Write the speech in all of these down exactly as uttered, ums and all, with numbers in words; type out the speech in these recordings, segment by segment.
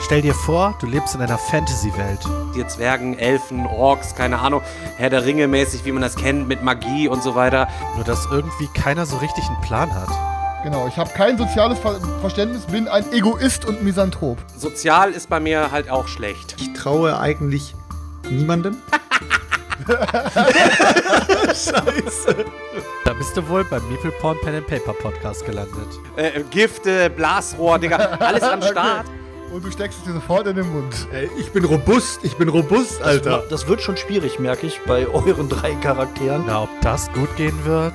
Stell dir vor, du lebst in einer Fantasy-Welt. Die Zwergen, Elfen, Orks, keine Ahnung, Herr der Ringe mäßig, wie man das kennt, mit Magie und so weiter. Nur dass irgendwie keiner so richtig einen Plan hat. Genau, ich habe kein soziales Ver- Verständnis, bin ein Egoist und Misanthrop. Sozial ist bei mir halt auch schlecht. Ich traue eigentlich niemandem. Scheiße. Da bist du wohl beim Meeple Porn Pen and Paper Podcast gelandet. Äh, Gifte, Blasrohr, Digga, alles am Start. Okay. Und du steckst es dir sofort in den Mund. Ey, ich bin robust, ich bin robust, Alter. Das, das wird schon schwierig, merke ich, bei euren drei Charakteren. Na, ob das gut gehen wird?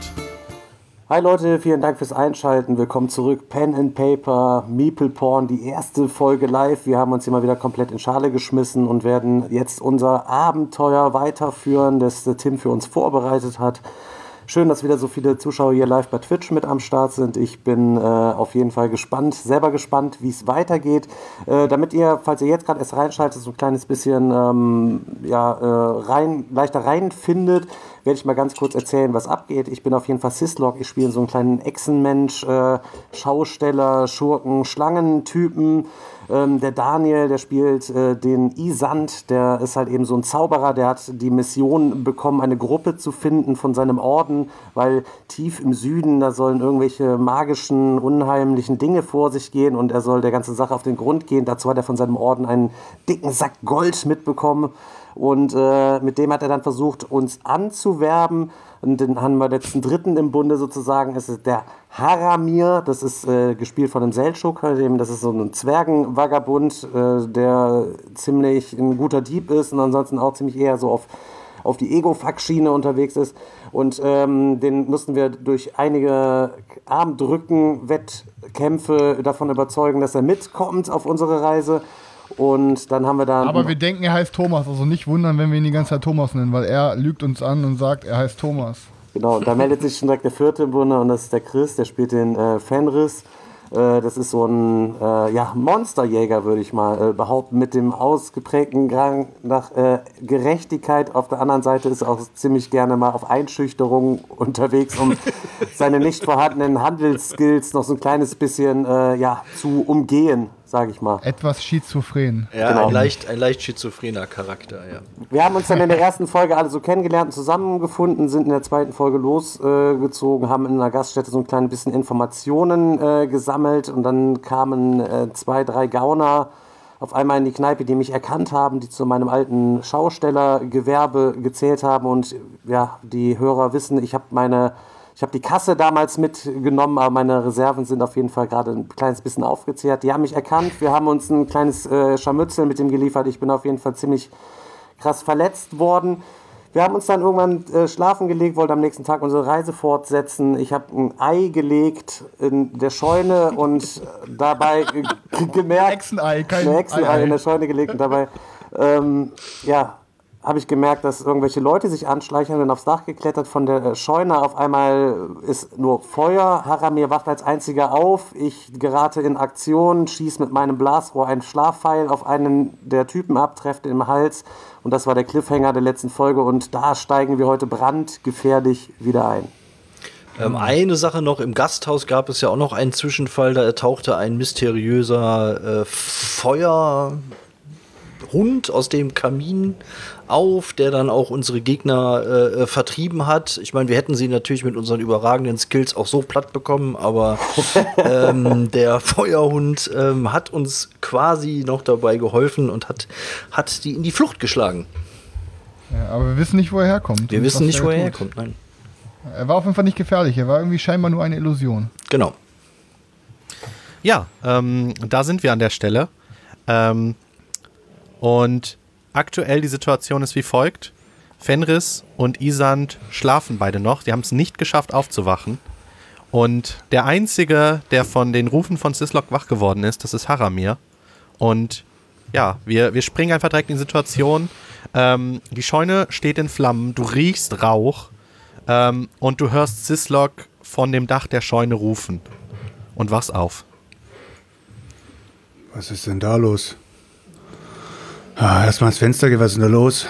Hi Leute, vielen Dank fürs Einschalten. Willkommen zurück. Pen and Paper, Meeple Porn, die erste Folge live. Wir haben uns hier mal wieder komplett in Schale geschmissen und werden jetzt unser Abenteuer weiterführen, das der Tim für uns vorbereitet hat. Schön, dass wieder so viele Zuschauer hier live bei Twitch mit am Start sind. Ich bin äh, auf jeden Fall gespannt, selber gespannt, wie es weitergeht. Äh, damit ihr, falls ihr jetzt gerade erst reinschaltet, so ein kleines bisschen ähm, ja, äh, rein, leichter reinfindet, werde ich mal ganz kurz erzählen, was abgeht. Ich bin auf jeden Fall Syslog. Ich spiele so einen kleinen Echsenmensch, äh, Schausteller, Schurken, Schlangentypen. Ähm, der Daniel, der spielt äh, den Isand, der ist halt eben so ein Zauberer, der hat die Mission bekommen, eine Gruppe zu finden von seinem Orden, weil tief im Süden, da sollen irgendwelche magischen, unheimlichen Dinge vor sich gehen und er soll der ganzen Sache auf den Grund gehen. Dazu hat er von seinem Orden einen dicken Sack Gold mitbekommen und äh, mit dem hat er dann versucht, uns anzuwerben. Und dann haben wir jetzt einen dritten im Bunde sozusagen, es ist der Haramir, das ist äh, gespielt von einem Seltschuk, das ist so ein Zwergenvagabund, äh, der ziemlich ein guter Dieb ist und ansonsten auch ziemlich eher so auf, auf die Ego-Fuck-Schiene unterwegs ist. Und ähm, den mussten wir durch einige Armdrücken, Wettkämpfe davon überzeugen, dass er mitkommt auf unsere Reise. Und dann haben wir dann... Aber wir denken, er heißt Thomas, also nicht wundern, wenn wir ihn die ganze Zeit Thomas nennen, weil er lügt uns an und sagt, er heißt Thomas. Genau, und da meldet sich schon direkt der vierte im Bunde und das ist der Chris, der spielt den äh, Fenris. Äh, das ist so ein äh, ja, Monsterjäger, würde ich mal äh, behaupten, mit dem ausgeprägten Drang nach äh, Gerechtigkeit. Auf der anderen Seite ist er auch ziemlich gerne mal auf Einschüchterung unterwegs, um seine nicht vorhandenen Handelsskills noch so ein kleines bisschen äh, ja, zu umgehen, sage ich mal. Etwas schizophren. Ja, Genau. ein, leicht, ein leicht schizophrener Charakter, ja. Wir haben uns dann in der ersten Folge alle so kennengelernt und zusammengefunden, sind in der zweiten Folge losgezogen, äh, haben in einer Gaststätte so ein klein bisschen Informationen äh, gesammelt und dann kamen äh, zwei, drei Gauner auf einmal in die Kneipe, die mich erkannt haben, die zu meinem alten Schaustellergewerbe gezählt haben und ja, die Hörer wissen, ich habe meine... Ich habe die Kasse damals mitgenommen, aber meine Reserven sind auf jeden Fall gerade ein kleines bisschen aufgezehrt. Die haben mich erkannt, wir haben uns ein kleines äh, Scharmützel mit dem geliefert. Ich bin auf jeden Fall ziemlich krass verletzt worden. Wir haben uns dann irgendwann äh, schlafen gelegt, wollten am nächsten Tag unsere Reise fortsetzen. Ich habe ein Ei gelegt in der Scheune und dabei g- g- gemerkt... Echsenei, kein ein Echsenei Ei-Ei. in der Scheune gelegt und dabei... Ähm, ja... habe ich gemerkt, dass irgendwelche Leute sich anschleichen und aufs Dach geklettert von der Scheune. Auf einmal ist nur Feuer. Haramir wacht als einziger auf. Ich gerate in Aktion, schieße mit meinem Blasrohr einen Schlafpfeil auf einen der Typen ab, treffe den im Hals. Und das war der Cliffhanger der letzten Folge. Und da steigen wir heute brandgefährlich wieder ein. Ähm, eine Sache noch, im Gasthaus gab es ja auch noch einen Zwischenfall, da tauchte ein mysteriöser äh, Feuerhund aus dem Kamin auf, der dann auch unsere Gegner äh, vertrieben hat. Ich meine, wir hätten sie natürlich mit unseren überragenden Skills auch so platt bekommen, aber ähm, der Feuerhund ähm, hat uns quasi noch dabei geholfen und hat, hat die in die Flucht geschlagen. Ja, aber wir wissen nicht, wo er herkommt. Wir und wissen was nicht, wo er tut. herkommt, nein. Er war auf jeden Fall nicht gefährlich, er war irgendwie scheinbar nur eine Illusion. Genau. Ja, ähm, da sind wir an der Stelle. Ähm, und aktuell die Situation ist wie folgt. Fenris und Isand schlafen beide noch. Die haben es nicht geschafft aufzuwachen. Und der Einzige, der von den Rufen von Syslog wach geworden ist, das ist Haramir. Und ja, wir, wir springen einfach direkt in die Situation. Ähm, die Scheune steht in Flammen, du riechst Rauch ähm, und du hörst Syslog von dem Dach der Scheune rufen. Und wachst auf. Was ist denn da los? Ah, erstmal ans Fenster gehen, was ist denn da los?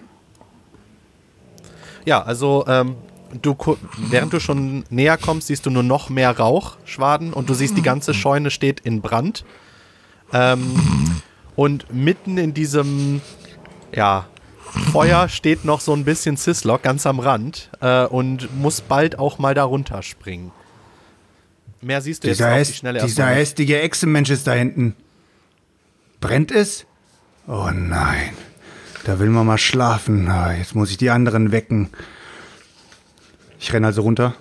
Ja, also ähm, du, während du schon näher kommst, siehst du nur noch mehr Rauchschwaden und du siehst, die ganze Scheune steht in Brand. Ähm, Und mitten in diesem, ja, Feuer steht noch so ein bisschen Syslok ganz am Rand äh, und muss bald auch mal da runterspringen. Mehr siehst du jetzt Dieser, auf die häss Schnelle dieser erstmal nicht. hässliche Echsenmensch ist da hinten. Brennt es? Oh nein. Da will man mal schlafen. Ah, jetzt muss ich die anderen wecken. Ich renne also runter.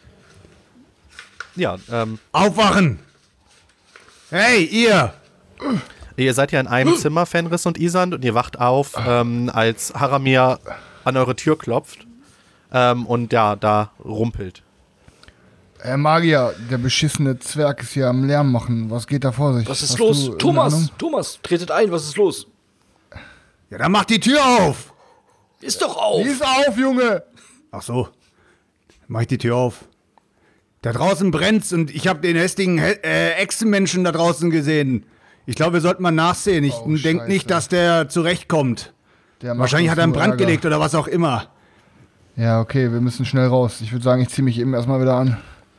Ja, ähm, Aufwachen! Hey, ihr! ihr seid ja in einem Zimmer, Fenris und Isand, und ihr wacht auf, ähm, als Haramir an eure Tür klopft ähm, und ja, da rumpelt. Herr Magier, der beschissene Zwerg ist hier am Lärm machen. Was geht da vor sich? Was ist Hast los? du irgendeine Thomas, Ahnung? Thomas, tretet ein, was ist los? Ja, dann mach die Tür auf! Ist doch auf! Lies auf, Junge! Ach so. Mach ich die Tür auf. Da draußen brennt's und ich habe den hässlichen äh, Echsenmenschen da draußen gesehen. Ich glaube, wir sollten mal nachsehen. Ich Oh, denke Scheiße. nicht, dass der zurechtkommt. Der macht Wahrscheinlich uns hat er einen nur Brand Ärger. gelegt oder was auch immer. Ja, okay, wir müssen schnell raus. Ich würde sagen, ich ziehe mich eben erstmal wieder an.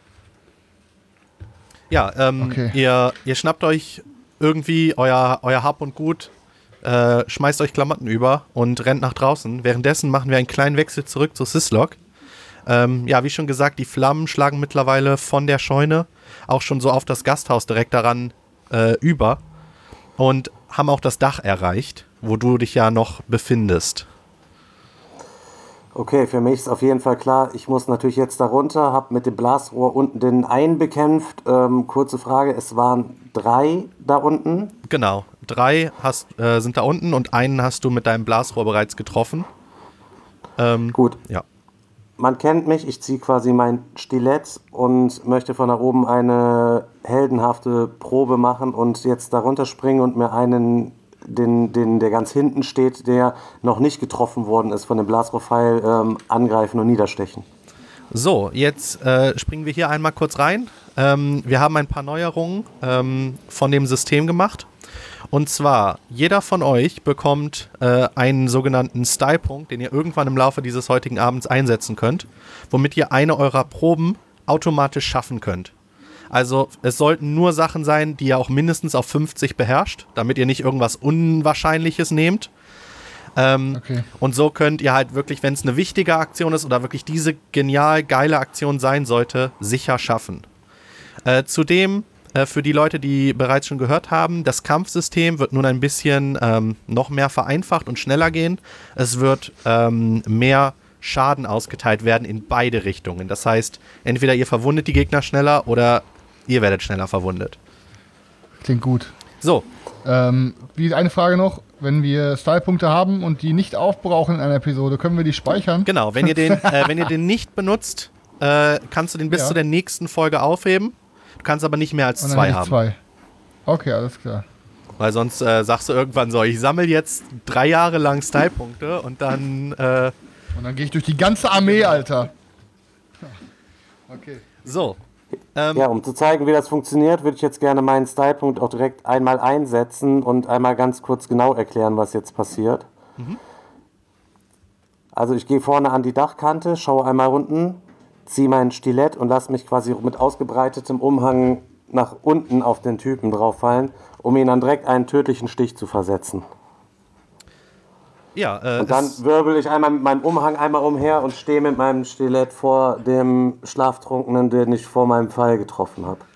Ja, ähm, Okay. ihr, ihr schnappt euch irgendwie euer, euer Hab und Gut, äh, schmeißt euch Klamotten über und rennt nach draußen. Währenddessen machen wir einen kleinen Wechsel zurück zu Syslok. Ähm, ja, wie schon gesagt, die Flammen schlagen mittlerweile von der Scheune auch schon so auf das Gasthaus direkt daran äh, über und haben auch das Dach erreicht, wo du dich ja noch befindest. Okay, für mich ist auf jeden Fall klar, ich muss natürlich jetzt da runter, habe mit dem Blasrohr unten den einen bekämpft. Ähm, kurze Frage, es waren drei da unten. Genau, drei hast, äh, sind da unten und einen hast du mit deinem Blasrohr bereits getroffen. Ähm, Gut, ja. man kennt mich, ich ziehe quasi mein Stilett und möchte von da oben eine heldenhafte Probe machen und jetzt da runterspringen und mir einen, den, den, der ganz hinten steht, der noch nicht getroffen worden ist von dem Blasrohrpfeil, ähm, angreifen und niederstechen. So, jetzt äh, springen wir hier einmal kurz rein. Ähm, wir haben ein paar Neuerungen ähm, von dem System gemacht. Und zwar, jeder von euch bekommt äh, einen sogenannten Style-Punkt, den ihr irgendwann im Laufe dieses heutigen Abends einsetzen könnt, womit ihr eine eurer Proben automatisch schaffen könnt. Also es sollten nur Sachen sein, die ihr auch mindestens auf fünfzig beherrscht, damit ihr nicht irgendwas Unwahrscheinliches nehmt. Ähm, Okay. Und so könnt ihr halt wirklich, wenn es eine wichtige Aktion ist oder wirklich diese genial geile Aktion sein sollte, sicher schaffen. Äh, zudem, äh, für die Leute, die bereits schon gehört haben, das Kampfsystem wird nun ein bisschen ähm, noch mehr vereinfacht und schneller gehen. Es wird ähm, mehr Schaden ausgeteilt werden in beide Richtungen. Das heißt, entweder ihr verwundet die Gegner schneller oder ihr werdet schneller verwundet. Klingt gut. So, Ähm, wie eine Frage noch, wenn wir Stylepunkte haben und die nicht aufbrauchen in einer Episode, können wir die speichern? genau, wenn ihr den, äh, wenn ihr den nicht benutzt, äh, kannst du den bis Ja. zu der nächsten Folge aufheben. Du kannst aber nicht mehr als Und dann zwei hätte ich haben. zwei. Okay, alles klar. Weil sonst äh, sagst du irgendwann so, ich sammle jetzt drei Jahre lang Stylepunkte und dann, äh, Und dann gehe ich durch die ganze Armee, Alter. Okay. so. Ähm, Ja, um zu zeigen, wie das funktioniert, würde ich jetzt gerne meinen Stylepunkt auch direkt einmal einsetzen und einmal ganz kurz genau erklären, was jetzt passiert. Also ich gehe vorne an die Dachkante, schaue einmal unten, ziehe mein Stilett und lasse mich quasi mit ausgebreitetem Umhang nach unten auf den Typen drauf fallen, um ihn dann direkt einen tödlichen Stich zu versetzen. ja, äh, Und dann es, wirbel ich einmal mit meinem Umhang einmal umher und stehe mit meinem Stilett vor dem Schlaftrunkenen, den ich vor meinem Pfeil getroffen habe.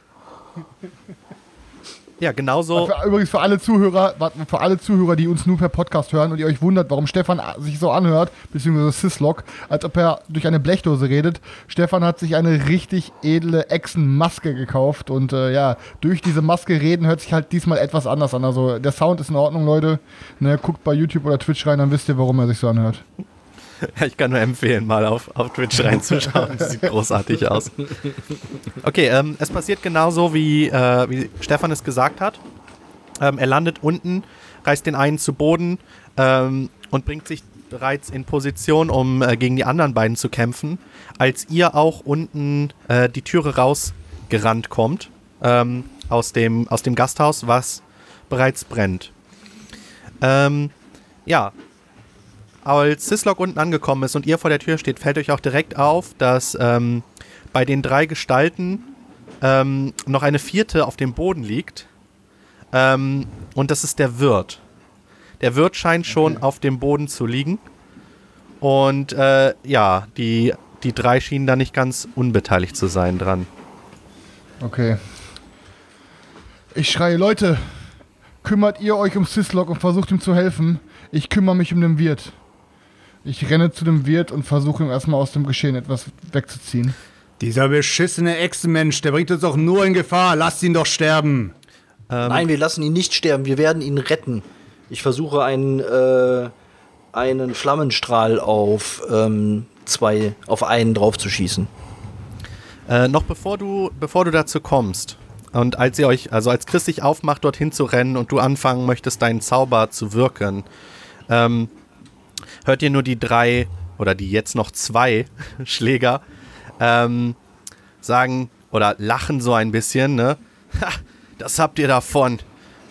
ja, genauso. Für, übrigens für alle Zuhörer, warte, für alle Zuhörer, die uns nur per Podcast hören und ihr euch wundert, warum Stefan sich so anhört, beziehungsweise Syslok, als ob er durch eine Blechdose redet. Stefan hat sich eine richtig edle Echsenmaske gekauft und äh, ja, durch diese Maske reden hört sich halt diesmal etwas anders an. Also der Sound ist in Ordnung, Leute. Ne, guckt bei YouTube oder Twitch rein, dann wisst ihr, warum er sich so anhört. Ich kann nur empfehlen, mal auf, auf Twitch reinzuschauen. Das sieht großartig aus. Okay, ähm, es passiert genauso, wie, äh, wie Stefan es gesagt hat. Ähm, er landet unten, reißt den einen zu Boden ähm, und bringt sich bereits in Position, um äh, gegen die anderen beiden zu kämpfen, als ihr auch unten äh, die Türe rausgerannt kommt ähm, aus, dem, aus dem Gasthaus, was bereits brennt. Ähm, ja, als Syslok unten angekommen ist und ihr vor der Tür steht, fällt euch auch direkt auf, dass ähm, bei den drei Gestalten ähm, noch eine vierte auf dem Boden liegt. Ähm, und das ist der Wirt. Der Wirt scheint schon Okay. auf dem Boden zu liegen. Und äh, ja, die, die drei schienen da nicht ganz unbeteiligt zu sein dran. Okay. Ich schreie, Leute, kümmert ihr euch um Syslok und versucht ihm zu helfen. Ich kümmere mich um den Wirt. Ich renne zu dem Wirt und versuche ihm erstmal aus dem Geschehen etwas wegzuziehen. Dieser beschissene Echsenmensch, der bringt uns doch nur in Gefahr. Lasst ihn doch sterben. Ähm, Nein, wir lassen ihn nicht sterben, wir werden ihn retten. Ich versuche einen, äh, einen Flammenstrahl auf ähm, zwei, auf einen drauf zu schießen. Äh, noch bevor du, bevor du dazu kommst und als ihr euch, also als Chris sich aufmacht, dorthin zu rennen und du anfangen möchtest, deinen Zauber zu wirken, ähm, hört ihr nur die drei oder die jetzt noch zwei Schläger ähm, sagen oder lachen so ein bisschen, ne? Ha, das habt ihr davon.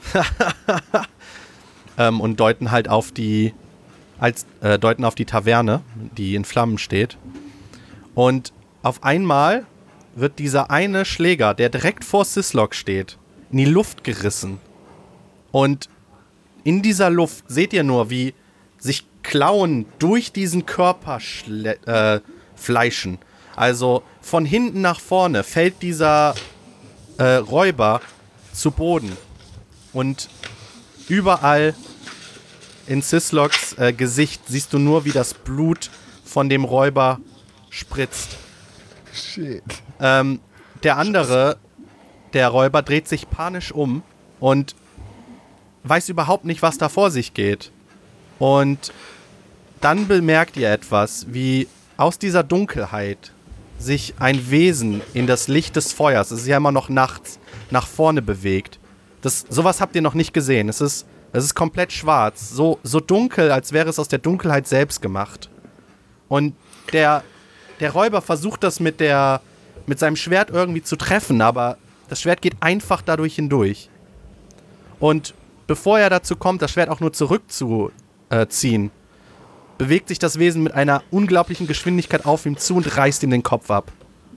ähm, und deuten halt auf die, als äh, deuten auf die Taverne, die in Flammen steht. Und auf einmal wird dieser eine Schläger, der direkt vor Syslok steht, in die Luft gerissen. Und in dieser Luft seht ihr nur, wie sich Klauen durch diesen Körper schle- äh, fleischen. Also von hinten nach vorne fällt dieser äh, Räuber zu Boden. Und überall in Sysloks äh, Gesicht siehst du nur, wie das Blut von dem Räuber spritzt. Shit. Ähm, der andere, der Räuber, dreht sich panisch um und weiß überhaupt nicht, was da vor sich geht. Und dann bemerkt ihr etwas, wie aus dieser Dunkelheit sich ein Wesen in das Licht des Feuers, es ist ja immer noch nachts, nach vorne bewegt. Das, sowas habt ihr noch nicht gesehen. Es ist, es ist komplett schwarz, so, so dunkel, als wäre es aus der Dunkelheit selbst gemacht. Und der, der Räuber versucht das mit, der, mit seinem Schwert irgendwie zu treffen, aber das Schwert geht einfach dadurch hindurch. Und bevor er dazu kommt, das Schwert auch nur zurückzuziehen, bewegt sich das Wesen mit einer unglaublichen Geschwindigkeit auf ihm zu und reißt ihm den Kopf ab.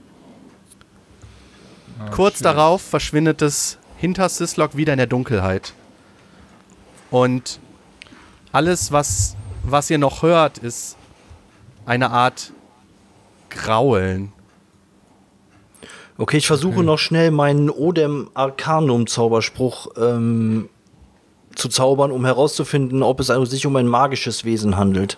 Oh, Kurz shit. darauf verschwindet es hinter Syslok wieder in der Dunkelheit. Und alles, was, was ihr noch hört, ist eine Art Graulen. Okay, ich versuche Okay. noch schnell meinen Odem Arcanum Zauberspruch ähm, zu zaubern, um herauszufinden, ob es sich um ein magisches Wesen handelt.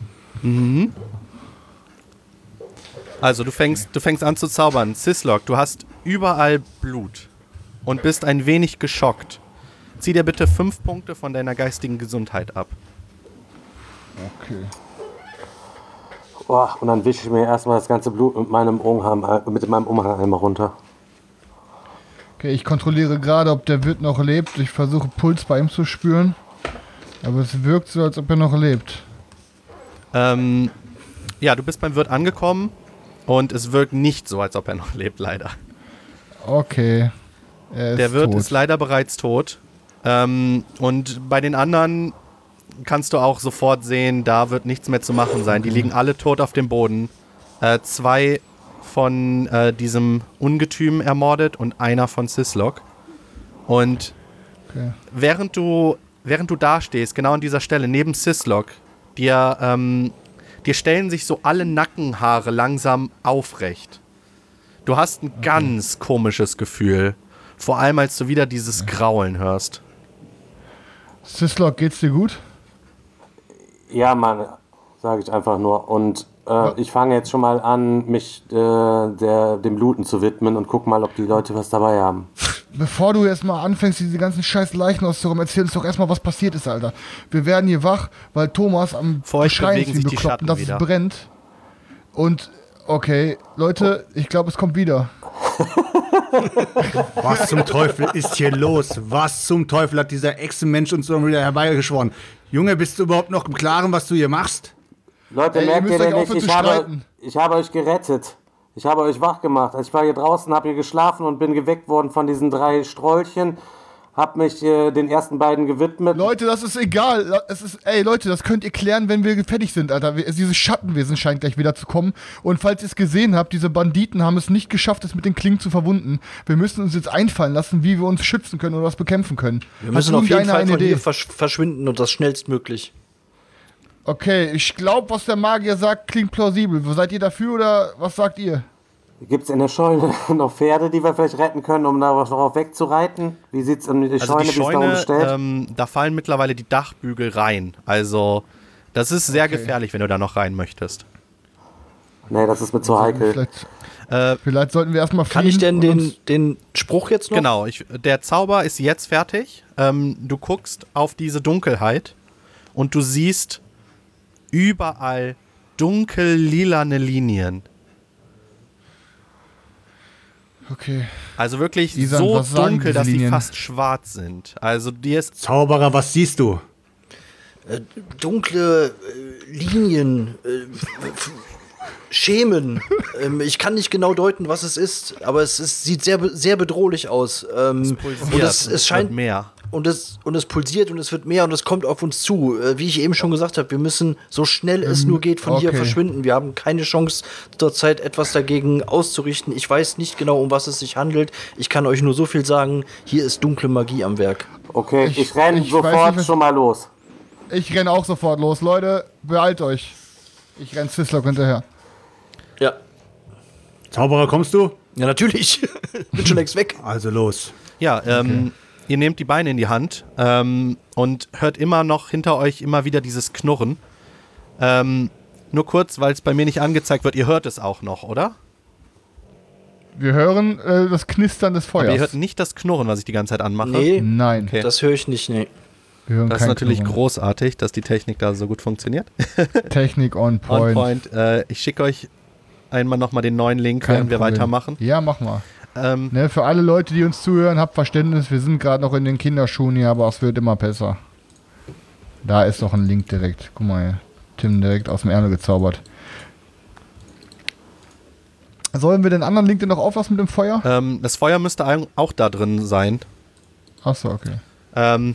Also du fängst, du fängst an zu zaubern. Syslok, du hast überall Blut und bist ein wenig geschockt. Zieh dir bitte fünf Punkte von deiner geistigen Gesundheit ab. Okay. Oh, und dann wische ich mir erstmal das ganze Blut mit meinem Umhang, äh, mit meinem Umhang einmal runter. Okay, ich kontrolliere gerade, ob der Wirt noch lebt. Ich versuche Puls bei ihm zu spüren. Aber es wirkt so, als ob er noch lebt. Ähm, ja, du bist beim Wirt angekommen und es wirkt nicht so, als ob er noch lebt, leider. Okay. Er ist Der Wirt tot. ist leider bereits tot. Ähm, und bei den anderen kannst du auch sofort sehen, da wird nichts mehr zu machen sein. Die liegen alle tot auf dem Boden. Äh, zwei von äh, diesem Ungetüm ermordet und einer von Syslok. Und Okay. während du, während du da stehst, genau an dieser Stelle, neben Syslok, dir, ähm, dir stellen sich so alle Nackenhaare langsam aufrecht. Du hast ein ganz komisches Gefühl. Vor allem, als du wieder dieses Graulen hörst. Syslok, geht's dir gut? Ja, Mann, sage ich einfach nur. Und äh, ich fange jetzt schon mal an, mich äh, der, dem Looten zu widmen und guck mal, ob die Leute was dabei haben. Bevor du jetzt mal anfängst, diese ganzen scheiß Leichen auszuräumen, erzähl uns doch erstmal, was passiert ist, Alter. Wir werden hier wach, weil Thomas am Vor euch Schreien bewegen ist wie sich die bekloppt Schatten und dass wieder. es brennt. Und, okay, Leute, ich glaube, es kommt wieder. Was zum Teufel ist hier los? Was zum Teufel hat dieser Echsenmensch uns so wieder herbeigeschworen? Junge, bist du überhaupt noch im Klaren, was du hier machst? Leute, Ey, ihr merkt ihr müsst denn euch nicht, aufhören ich zu habe, streiten. ich habe euch gerettet. Ich habe euch wach gemacht. Also ich war hier draußen, habe hier geschlafen und bin geweckt worden von diesen drei Strolchen. hab mich äh, den ersten beiden gewidmet. Leute, das ist egal. Es ist, ey, Leute, das könnt ihr klären, wenn wir fertig sind, Alter. Wir, dieses Schattenwesen scheint gleich wieder zu kommen. Und falls ihr es gesehen habt, diese Banditen haben es nicht geschafft, es mit den Klingen zu verwunden. Wir müssen uns jetzt einfallen lassen, wie wir uns schützen können oder was bekämpfen können. Wir müssen auf jeden Fall von hier versch- verschwinden und das schnellstmöglich. Okay, ich glaube, was der Magier sagt, klingt plausibel. Seid ihr dafür oder was sagt ihr? Gibt es in der Scheune noch Pferde, die wir vielleicht retten können, um darauf wegzureiten? Wie sieht es in die Also Scheune, die wie ist da Scheune, umgestellt? ähm, da fallen mittlerweile die Dachbügel rein. Also das ist sehr Okay. gefährlich, wenn du da noch rein möchtest. Nee, das ist mir zu heikel. Vielleicht, Äh, vielleicht sollten wir erstmal Kann ich denn und den, uns- den Spruch jetzt noch? Genau, ich, der Zauber ist jetzt fertig. Ähm, du guckst auf diese Dunkelheit und du siehst überall dunkel-lilane Linien. Okay. Also wirklich Isan, so was sagen dunkel, diese dass sie Linien? fast schwarz sind. Also dir ist Zauberer, was siehst du? Äh, dunkle äh, Linien, äh, f- Schemen. ähm, ich kann nicht genau deuten, was es ist, aber es ist, sieht sehr, be- sehr bedrohlich aus. Ähm, und es, es scheint wird mehr. Und es, und es pulsiert und es wird mehr und es kommt auf uns zu. Äh, wie ich eben schon gesagt habe, wir müssen so schnell es nur geht von hier okay. verschwinden. Wir haben keine Chance, zurzeit etwas dagegen auszurichten. Ich weiß nicht genau, um was es sich handelt. Ich kann euch nur so viel sagen, hier ist dunkle Magie am Werk. Okay, ich, Ich- renne ich weiß sofort nicht, was- schon mal los. Ich renn auch sofort los. Leute, beeilt euch. Ich renn Sislock hinterher. Ja. Zauberer, kommst du? Ja, natürlich. Bin schon längst weg. Also los. Ja, ähm, ihr nehmt die Beine in die Hand ähm, und hört immer noch hinter euch immer wieder dieses Knurren. Ähm, nur kurz, weil es bei mir nicht angezeigt wird, ihr hört es auch noch, oder? Wir hören äh, das Knistern des Aber ihr Feuers. hört nicht das Knurren, was ich die ganze Zeit anmache. Nee, Nein. Okay. das höre ich nicht. Nee. Wir hören Das ist kein natürlich Knurren. großartig, dass die Technik da so gut funktioniert. Technik on On point. point. Äh, ich schicke euch einmal nochmal den neuen Link, Kein während wir Problem. weitermachen. Ja, mach mal. Ähm, Ne, für alle Leute, die uns zuhören, habt Verständnis. Wir sind gerade noch in den Kinderschuhen hier, aber es wird immer besser. Da ist doch ein Link direkt. Guck mal hier. Tim direkt aus dem Ärmel gezaubert. Sollen wir den anderen Link denn noch auflassen mit dem Feuer? ähm, das Feuer müsste ein- auch da drin sein. Achso, okay. Ähm,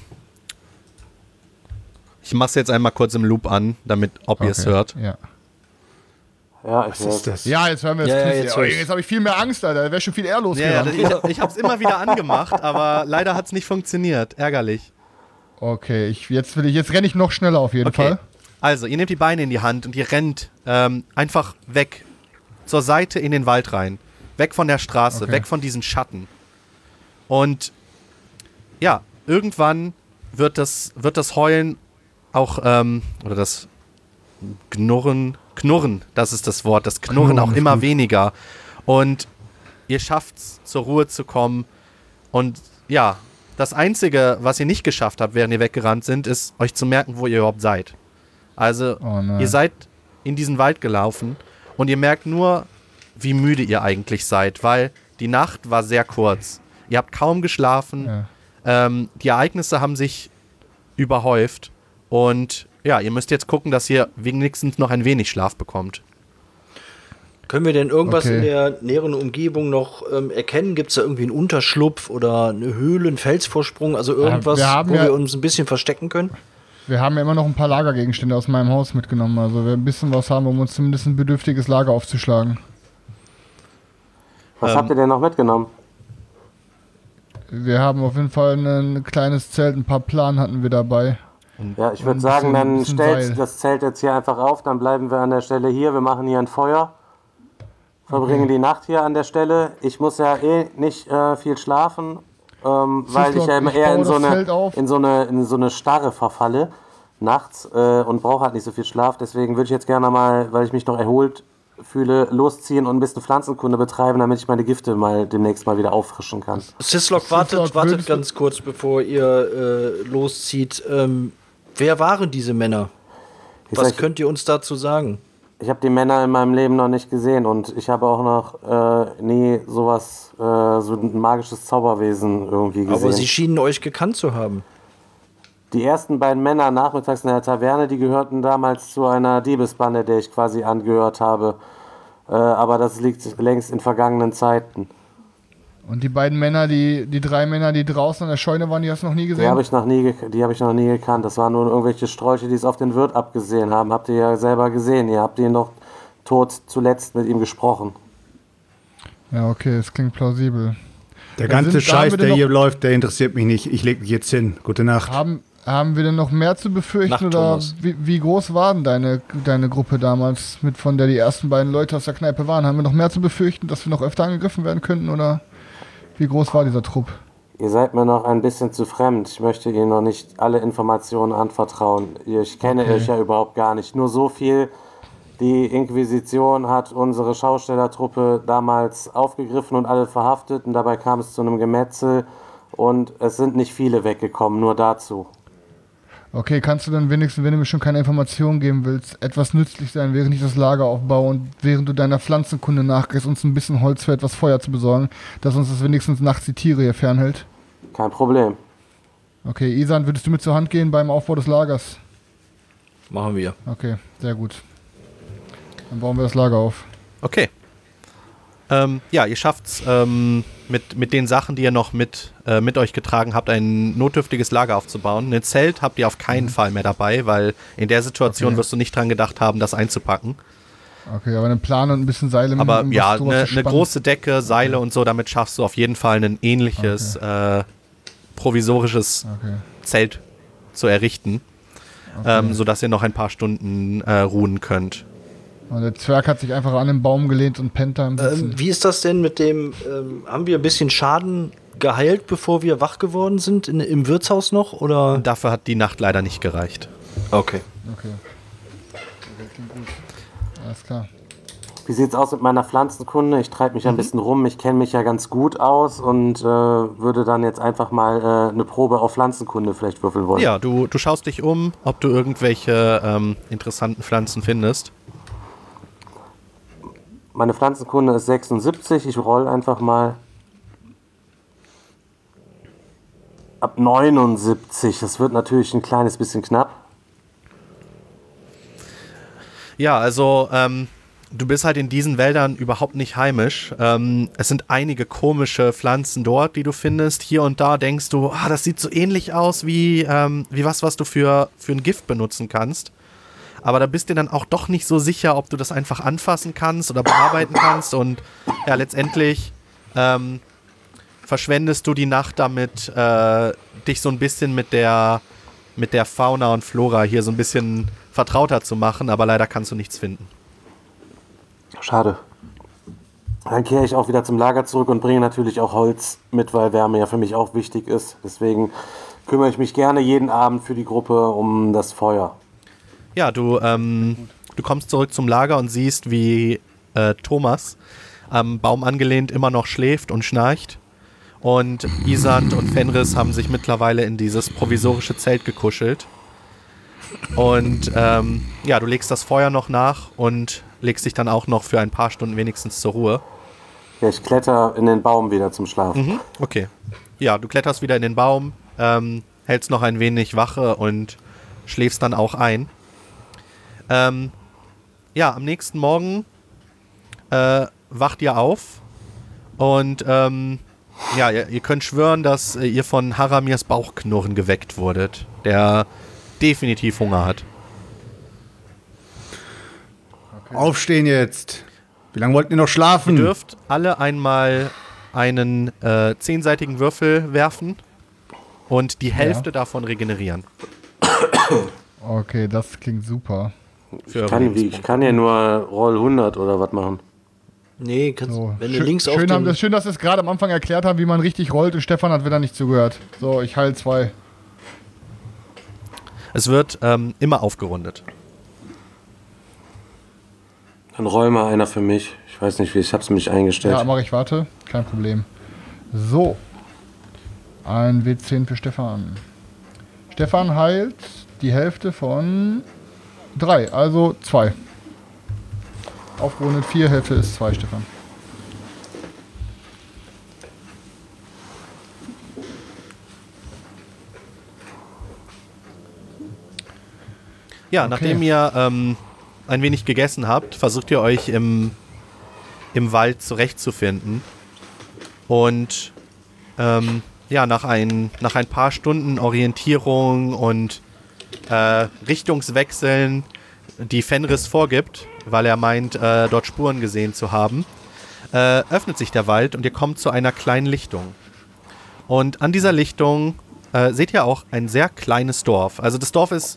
ich mache es jetzt einmal kurz im Loop an, damit, ob ihr es okay. hört. Ja. Ja, ich Was ist das? Ja, jetzt hören wir Ja, das ja, Knistern. jetzt Oh, höre ich. jetzt habe ich viel mehr Angst, Alter. Da wäre schon viel eher Ja, ja, losgegangen. ich ich habe es immer wieder angemacht, aber leider hat es nicht funktioniert. Ärgerlich. Okay, ich, jetzt, will ich, jetzt renne ich noch schneller auf jeden Okay. Fall. Also, ihr nehmt die Beine in die Hand und ihr rennt ähm, einfach weg. Zur Seite in den Wald rein. Weg von der Straße, Okay. weg von diesen Schatten. Und ja, irgendwann wird das, wird das Heulen auch, ähm, oder das Knurren, Knurren, das ist das Wort, das Knurren, Knurren auch ist immer gut. weniger. Und ihr schafft es, zur Ruhe zu kommen. Und ja, das Einzige, was ihr nicht geschafft habt, während ihr weggerannt sind, ist, euch zu merken, wo ihr überhaupt seid. Also, Oh nein. ihr seid in diesen Wald gelaufen und ihr merkt nur, wie müde ihr eigentlich seid, weil die Nacht war sehr kurz. Ihr habt kaum geschlafen. Ja. Ähm, die Ereignisse haben sich überhäuft. Und ja, ihr müsst jetzt gucken, dass ihr wenigstens noch ein wenig Schlaf bekommt. Können wir denn irgendwas Okay. in der näheren Umgebung noch ähm, erkennen? Gibt es da irgendwie einen Unterschlupf oder eine Höhle, einen Felsvorsprung? Also irgendwas, wir haben wo ja- wir uns ein bisschen verstecken können? Wir haben ja immer noch ein paar Lagergegenstände aus meinem Haus mitgenommen. Also wir ein bisschen was haben, um uns zumindest ein bedürftiges Lager aufzuschlagen. Was Ähm, habt ihr denn noch mitgenommen? Wir haben auf jeden Fall ein kleines Zelt, ein paar Plan hatten wir dabei. Ja, ich ein würde sagen, bisschen- dann bisschen stellt Seil. das Zelt jetzt hier einfach auf, dann bleiben wir an der Stelle hier, wir machen hier ein Feuer, verbringen die Nacht hier an der Stelle. Ich muss ja eh nicht äh, viel schlafen, ähm, weil ich Sislok, ja immer ich eher baue in so, das eine, Zelt auf. in, so eine, in so eine Starre verfalle nachts äh, und brauche halt nicht so viel Schlaf. Deswegen würde ich jetzt gerne mal, weil ich mich noch erholt fühle, losziehen und ein bisschen Pflanzenkunde betreiben, damit ich meine Gifte mal demnächst mal wieder auffrischen kann. Sislok, wartet, Sislok, wartet würdest du- ganz kurz, bevor ihr äh, loszieht. Ähm, wer waren diese Männer? Ich Was sag- könnt ihr uns dazu sagen? Ich habe die Männer in meinem Leben noch nicht gesehen und ich habe auch noch äh, nie sowas, äh, so ein magisches Zauberwesen irgendwie gesehen. Aber sie schienen euch gekannt zu haben. Die ersten beiden Männer nachmittags in der Taverne, die gehörten damals zu einer Diebesbande, der ich quasi angehört habe. Äh, aber das liegt längst in vergangenen Zeiten. Und die beiden Männer, die, die drei Männer, die draußen an der Scheune waren, die hast du noch nie gesehen? Die habe ich noch nie, ge- die habe ich noch nie gekannt. Das waren nur irgendwelche Strolche, die es auf den Wirt abgesehen haben. Habt ihr ja selber gesehen. Ihr habt ihn noch tot zuletzt mit ihm gesprochen. Ja, okay, das klingt plausibel. Der Dann ganze sind- da haben Scheiß, wir der denn hier noch- läuft, der interessiert mich nicht. Ich leg mich jetzt hin. Gute Nacht. Haben, haben wir denn noch mehr zu befürchten? Nacht, oder Thomas. wie, wie groß war denn deine, deine Gruppe damals, mit von der die ersten beiden Leute aus der Kneipe waren? Haben wir noch mehr zu befürchten, dass wir noch öfter angegriffen werden könnten? Oder wie groß war dieser Trupp? Ihr seid mir noch ein bisschen zu fremd. Ich möchte Ihnen noch nicht alle Informationen anvertrauen. Ich kenne Okay. euch ja überhaupt gar nicht. Nur so viel. Die Inquisition hat unsere Schaustellertruppe damals aufgegriffen und alle verhaftet. Und dabei kam es zu einem Gemetzel. Und es sind nicht viele weggekommen, nur dazu. Okay, kannst du dann wenigstens, wenn du mir schon keine Informationen geben willst, etwas nützlich sein, während ich das Lager aufbaue und während du deiner Pflanzenkunde nachgehst, uns ein bisschen Holz für etwas Feuer zu besorgen, dass uns das wenigstens nachts die Tiere hier fernhält? Kein Problem. Okay, Isan, würdest du mit zur Hand gehen beim Aufbau des Lagers? Machen wir. Okay, sehr gut. Dann bauen wir das Lager auf. Okay. Ähm, ja, ihr schafft's ähm, mit, mit den Sachen, die ihr noch mit, äh, mit euch getragen habt, ein notdürftiges Lager aufzubauen. Ein Zelt habt ihr auf keinen Fall mehr dabei, weil in der Situation Okay. wirst du nicht dran gedacht haben, das einzupacken. Okay, aber einen Plan und ein bisschen Seile. Aber um was ja, drüber eine zu ne spannen. große Decke, Seile und so, damit schaffst du auf jeden Fall ein ähnliches äh, provisorisches Okay. Zelt zu errichten, ähm, sodass ihr noch ein paar Stunden äh, ruhen könnt. Und der Zwerg hat sich einfach an den Baum gelehnt und pennt da im Sitzen. Ähm, wie ist das denn mit dem, ähm, haben wir ein bisschen Schaden geheilt, bevor wir wach geworden sind, in, im Wirtshaus noch, oder? Dafür hat die Nacht leider nicht gereicht. Okay. Okay. Okay, klingt gut. Alles klar. Wie sieht's aus mit meiner Pflanzenkunde? Ich treibe mich ein bisschen rum. Ich kenne mich ja ganz gut aus und äh, würde dann jetzt einfach mal äh, eine Probe auf Pflanzenkunde vielleicht würfeln wollen. Ja, du, du schaust dich um, ob du irgendwelche ähm, interessanten Pflanzen findest. Meine Pflanzenkunde ist sechsundsiebzig. Ich roll einfach mal ab neunundsiebzig. Das wird natürlich ein kleines bisschen knapp. Ja, also ähm, du bist halt in diesen Wäldern überhaupt nicht heimisch. Ähm, es sind einige komische Pflanzen dort, die du findest. Hier und da denkst du, ah, das sieht so ähnlich aus wie, ähm, wie was, was du für, für ein Gift benutzen kannst. Aber da bist du dann auch doch nicht so sicher, ob du das einfach anfassen kannst oder bearbeiten kannst. Und ja, letztendlich ähm, verschwendest du die Nacht damit, äh, dich so ein bisschen mit der, mit der Fauna und Flora hier so ein bisschen vertrauter zu machen. Aber leider kannst du nichts finden. Schade. Dann kehre ich auch wieder zum Lager zurück und bringe natürlich auch Holz mit, weil Wärme ja für mich auch wichtig ist. Deswegen kümmere ich mich gerne jeden Abend für die Gruppe um das Feuer. Ja, du, ähm, du kommst zurück zum Lager und siehst, wie äh, Thomas am Baum angelehnt immer noch schläft und schnarcht. Und Isand und Fenris haben sich mittlerweile in dieses provisorische Zelt gekuschelt. Und ähm, ja, du legst das Feuer noch nach und legst dich dann auch noch für ein paar Stunden wenigstens zur Ruhe. Ja, ich kletter in den Baum wieder zum Schlafen. Mhm, okay. Ja, du kletterst wieder in den Baum, ähm, hältst noch ein wenig Wache und schläfst dann auch ein. Ähm, ja, am nächsten Morgen äh, wacht ihr auf und ähm, ja, ihr, ihr könnt schwören, dass äh, ihr von Haramirs Bauchknurren geweckt wurdet, der definitiv Hunger hat. Aufstehen jetzt. Wie lange wollten ihr noch schlafen? Ihr dürft alle einmal einen äh, zehnseitigen Würfel werfen und die Hälfte davon regenerieren. Okay, das klingt super. Für Ich eure kann, wie, Lebenspunkte. ich kann ja nur Roll hundert oder was machen. Nee, kannst, So. wenn du Schön, links auf schön, haben, den... das, schön, dass wir es gerade am Anfang erklärt haben, wie man richtig rollt und Stefan hat wieder nicht zugehört. So, ich heil zwei. Es wird ähm, immer aufgerundet. Dann roll mal einer für mich. Ich weiß nicht, wie ich hab's mich eingestellt. Ja, mache ich, warte. Kein Problem. So. Ein W zehn für Stefan. Stefan heilt die Hälfte von drei, also zwei. Aufgerundet vier, Hälfte ist zwei, Stefan. Ja, Okay. nachdem ihr ähm, ein wenig gegessen habt, versucht ihr euch im, im Wald zurechtzufinden. Und ähm, ja, nach ein, nach ein paar Stunden Orientierung und äh, Richtungswechseln, die Fenris vorgibt, weil er meint, äh, dort Spuren gesehen zu haben, äh, öffnet sich der Wald und ihr kommt zu einer kleinen Lichtung. Und an dieser Lichtung äh, seht ihr auch ein sehr kleines Dorf. Also das Dorf ist,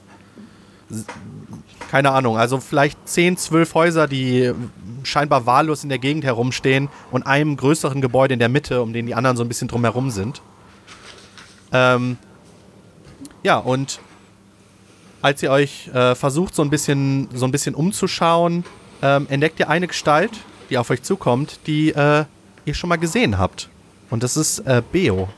keine Ahnung, also vielleicht zehn, zwölf Häuser, die scheinbar wahllos in der Gegend herumstehen und einem größeren Gebäude in der Mitte, um den die anderen so ein bisschen drumherum sind. Ähm, ja, und als ihr euch äh, versucht, so ein bisschen, so ein bisschen umzuschauen, ähm, entdeckt ihr eine Gestalt, die auf euch zukommt, die äh, ihr schon mal gesehen habt. Und das ist äh, Beo.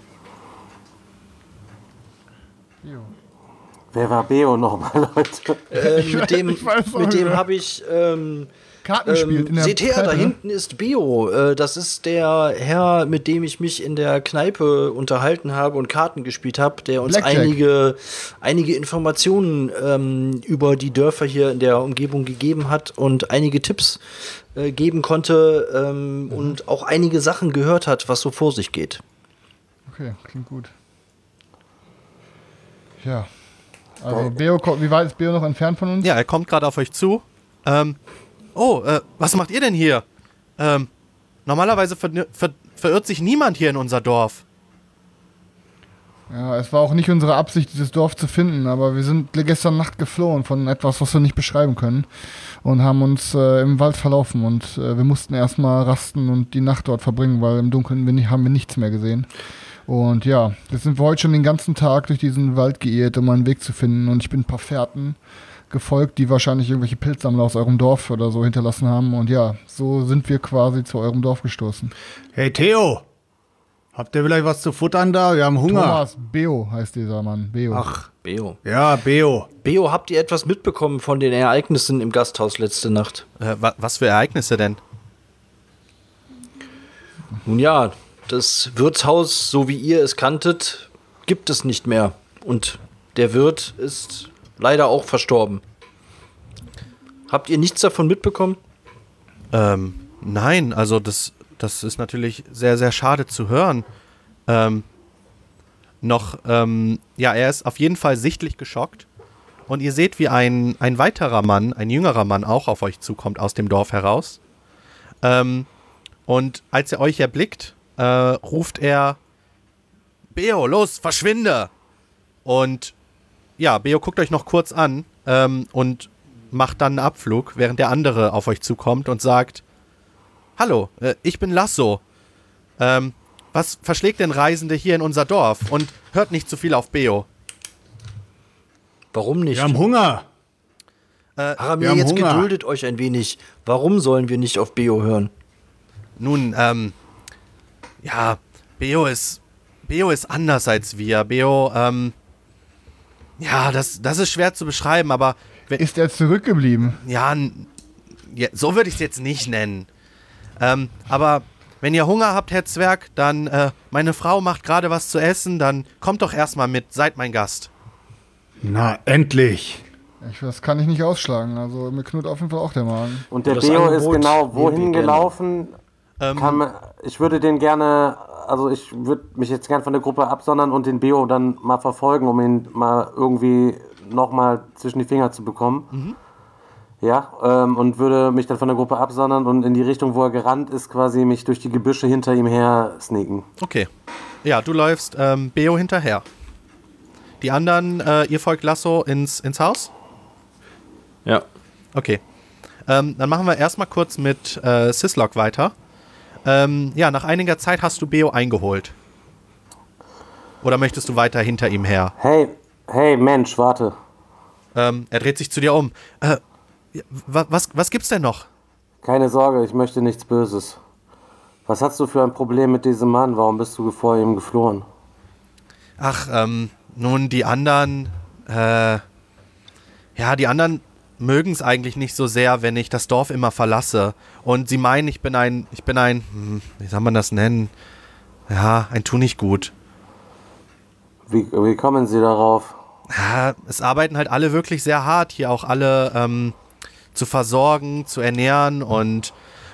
Jo. Wer war Beo nochmal, Leute? Äh, Ich mit weiß- dem, ich weiß auch mit dem nicht. habe ich ähm, Karten gespielt in ähm, der seht her, Kneipe, da ne? hinten ist Bio. Äh, das ist der Herr, mit dem ich mich in der Kneipe unterhalten habe und Karten gespielt habe, der uns Blackjack. einige, einige Informationen ähm, über die Dörfer hier in der Umgebung gegeben hat und einige Tipps äh, geben konnte ähm, Mhm. und auch einige Sachen gehört hat, was so vor sich geht. Okay, klingt gut. Ja. Also, Beo, ko- wie weit ist Beo noch entfernt von uns? Ja, er kommt gerade auf euch zu. Ähm, oh, äh, was macht ihr denn hier? Ähm, normalerweise ver ver verirrt sich niemand hier in unser Dorf. Ja, es war auch nicht unsere Absicht, dieses Dorf zu finden, aber wir sind gestern Nacht geflohen von etwas, was wir nicht beschreiben können und haben uns äh, im Wald verlaufen und äh, wir mussten erstmal rasten und die Nacht dort verbringen, weil im Dunkeln wir nicht, haben wir nichts mehr gesehen. Und ja, jetzt sind wir heute schon den ganzen Tag durch diesen Wald geirrt, um einen Weg zu finden und ich bin ein paar Fährten gefolgt, die wahrscheinlich irgendwelche Pilzsammler aus eurem Dorf oder so hinterlassen haben und ja, so sind wir quasi zu eurem Dorf gestoßen. Hey Theo, habt ihr vielleicht was zu futtern da? Wir haben Hunger. Thomas Beo heißt dieser Mann, Beo. Ach, Beo. ja, Beo. Beo, habt ihr etwas mitbekommen von den Ereignissen im Gasthaus letzte Nacht? Äh, wa was für Ereignisse denn? Nun ja, das Wirtshaus, so wie ihr es kanntet, gibt es nicht mehr. Und der Wirt ist leider auch verstorben. Habt ihr nichts davon mitbekommen? Ähm, nein, also das, das ist natürlich sehr, sehr schade zu hören. Ähm, noch, ähm, ja, er ist auf jeden Fall sichtlich geschockt. Und ihr seht, wie ein, ein weiterer Mann, ein jüngerer Mann auch auf euch zukommt aus dem Dorf heraus. Ähm, und als er euch erblickt, äh, ruft er: Beo, los, verschwinde! Und ja, Beo guckt euch noch kurz an ähm, und macht dann einen Abflug, während der andere auf euch zukommt und sagt: Hallo, äh, ich bin Lasso. Ähm, was verschlägt denn Reisende hier in unser Dorf? Und hört nicht zu viel auf Beo. Warum nicht? Wir haben Hunger. Haramir, wir haben jetzt Hunger. geduldet euch ein wenig. Warum sollen wir nicht auf Beo hören? Nun, ähm, ja, Beo ist, Beo ist anders als wir. Beo, ähm, ja, das, das ist schwer zu beschreiben, aber wenn, Ist er zurückgeblieben? ja, n- ja, so würde ich es jetzt nicht nennen. Ähm, aber wenn ihr Hunger habt, Herr Zwerg, dann, äh, meine Frau macht gerade was zu essen, dann kommt doch erstmal mit, seid mein Gast. Na, endlich. Ich, das kann ich nicht ausschlagen. Also mir knurrt auf jeden Fall auch der Magen. Und der Das Beo ist Angebot genau nehmen wir wohin gerne. gelaufen? Ähm, Kann man, ich würde den gerne, also ich würde mich jetzt gerne von der Gruppe absondern und den Beo dann mal verfolgen, um ihn mal irgendwie nochmal zwischen die Finger zu bekommen. Ja, ähm, und würde mich dann von der Gruppe absondern und in die Richtung, wo er gerannt ist, quasi mich durch die Gebüsche hinter ihm her sneaken. Okay. Ja, du läufst ähm, Beo hinterher. Die anderen, äh, ihr folgt Lasso ins, ins Haus? Ja. Okay. Ähm, dann machen wir erstmal kurz mit äh, Syslok weiter. Ähm, ja, nach einiger Zeit hast du Beo eingeholt. Oder möchtest du weiter hinter ihm her? Hey, hey, Mensch, warte. Ähm, er dreht sich zu dir um. Äh, ja, wa was, was gibt's denn noch? Keine Sorge, ich möchte nichts Böses. Was hast du für ein Problem mit diesem Mann? Warum bist du vor ihm geflohen? Ach, ähm, nun, die anderen, äh, ja, die anderen mögen es eigentlich nicht so sehr, wenn ich das Dorf immer verlasse. Und sie meinen, ich bin ein, ich bin ein, hm, wie soll man das nennen? Ja, ein Tu-nicht-gut. Wie, wie kommen Sie darauf? Ja, es arbeiten halt alle wirklich sehr hart, hier auch alle ähm, zu versorgen, zu ernähren und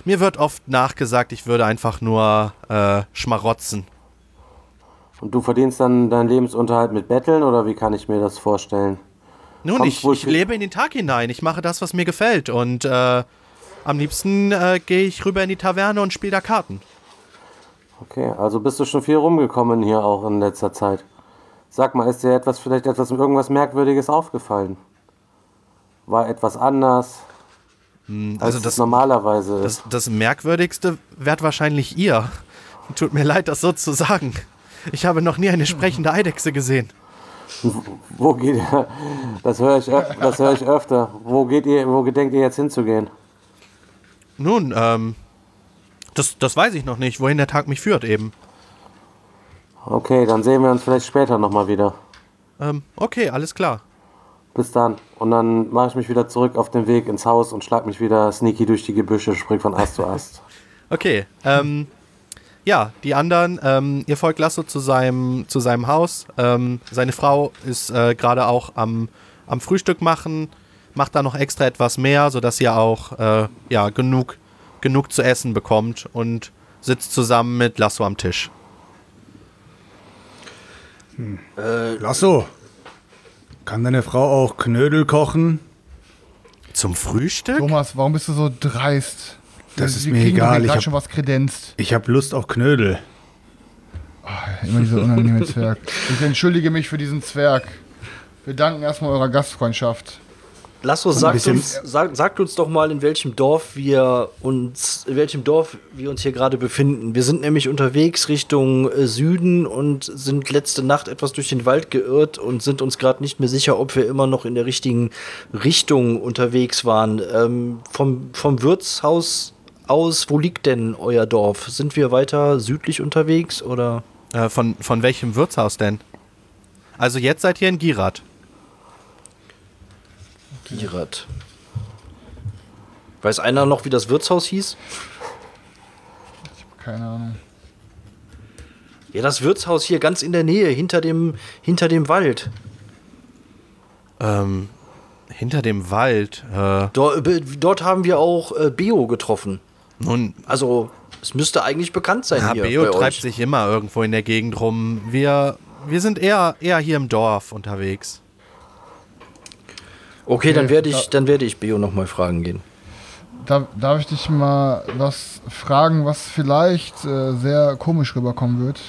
mir wird oft nachgesagt, ich würde einfach nur äh, schmarotzen. Und du verdienst dann deinen Lebensunterhalt mit Betteln oder wie kann ich mir das vorstellen? Nun, Kommst ich, wohl ich viel- lebe in den Tag hinein. Ich mache das, was mir gefällt. Und äh, am liebsten äh, gehe ich rüber in die Taverne und spiele da Karten. Okay, also bist du schon viel rumgekommen hier auch in letzter Zeit. Sag mal, ist dir etwas, vielleicht etwas, irgendwas Merkwürdiges aufgefallen? War etwas anders, als Also es das, normalerweise ist? das, das Merkwürdigste wärt wahrscheinlich ihr. Tut mir leid, das so zu sagen. Ich habe noch nie eine sprechende Eidechse gesehen. Wo geht ihr? Das höre ich, ö- das höre ich öfter. Wo geht ihr, wo gedenkt ihr jetzt hinzugehen? Nun, ähm, das, das weiß ich noch nicht, wohin der Tag mich führt eben. Okay, dann sehen wir uns vielleicht später nochmal wieder. Ähm, okay, alles klar. Bis dann. Und dann mache ich mich wieder zurück auf den Weg ins Haus und schlag mich wieder sneaky durch die Gebüsche, spring von Ast zu Ast. Okay, ähm, ja, die anderen, ähm, ihr folgt Lasso zu seinem, zu seinem Haus. Ähm, seine Frau ist äh, gerade auch am, am Frühstück machen, macht da noch extra etwas mehr, sodass ihr auch äh, ja, genug, genug zu essen bekommt und sitzt zusammen mit Lasso am Tisch. Lasso, kann deine Frau auch Knödel kochen? Zum Frühstück? Thomas, warum bist du so dreist? Das Wir- ist wir mir kriegen doch egal, hier ich grad hab- schon was kredenzt. Ich habe Lust auf Knödel. Immer dieser unangenehme Zwerg. Ich entschuldige mich für diesen Zwerg. Wir danken erstmal eurer Gastfreundschaft. Lasso, sagt bisschen- uns, sag, sagt uns doch mal, in welchem Dorf wir uns, in welchem Dorf wir uns hier gerade befinden. Wir sind nämlich unterwegs Richtung äh, Süden und sind letzte Nacht etwas durch den Wald geirrt und sind uns gerade nicht mehr sicher, ob wir immer noch in der richtigen Richtung unterwegs waren. Ähm, vom, vom Wirtshaus aus, wo liegt denn euer Dorf? Sind wir weiter südlich unterwegs oder? Äh, von, von welchem Wirtshaus denn? Also jetzt seid ihr in Girat. Girat. Weiß einer noch, wie das Wirtshaus hieß? Keine Ahnung. Ja, das Wirtshaus hier ganz in der Nähe, hinter dem, hinter dem Wald. Ähm, hinter dem Wald. Äh, Dort, dort haben wir auch äh, Beo getroffen. nun, Also, es müsste eigentlich bekannt sein ja, hier Beo bei treibt euch. sich immer irgendwo in der Gegend rum. Wir, wir sind eher, eher hier im Dorf unterwegs. Okay, dann Okay, werde ich, da- dann werde ich Beo nochmal fragen gehen. Da, darf ich dich mal was fragen, was vielleicht äh, sehr komisch rüberkommen wird?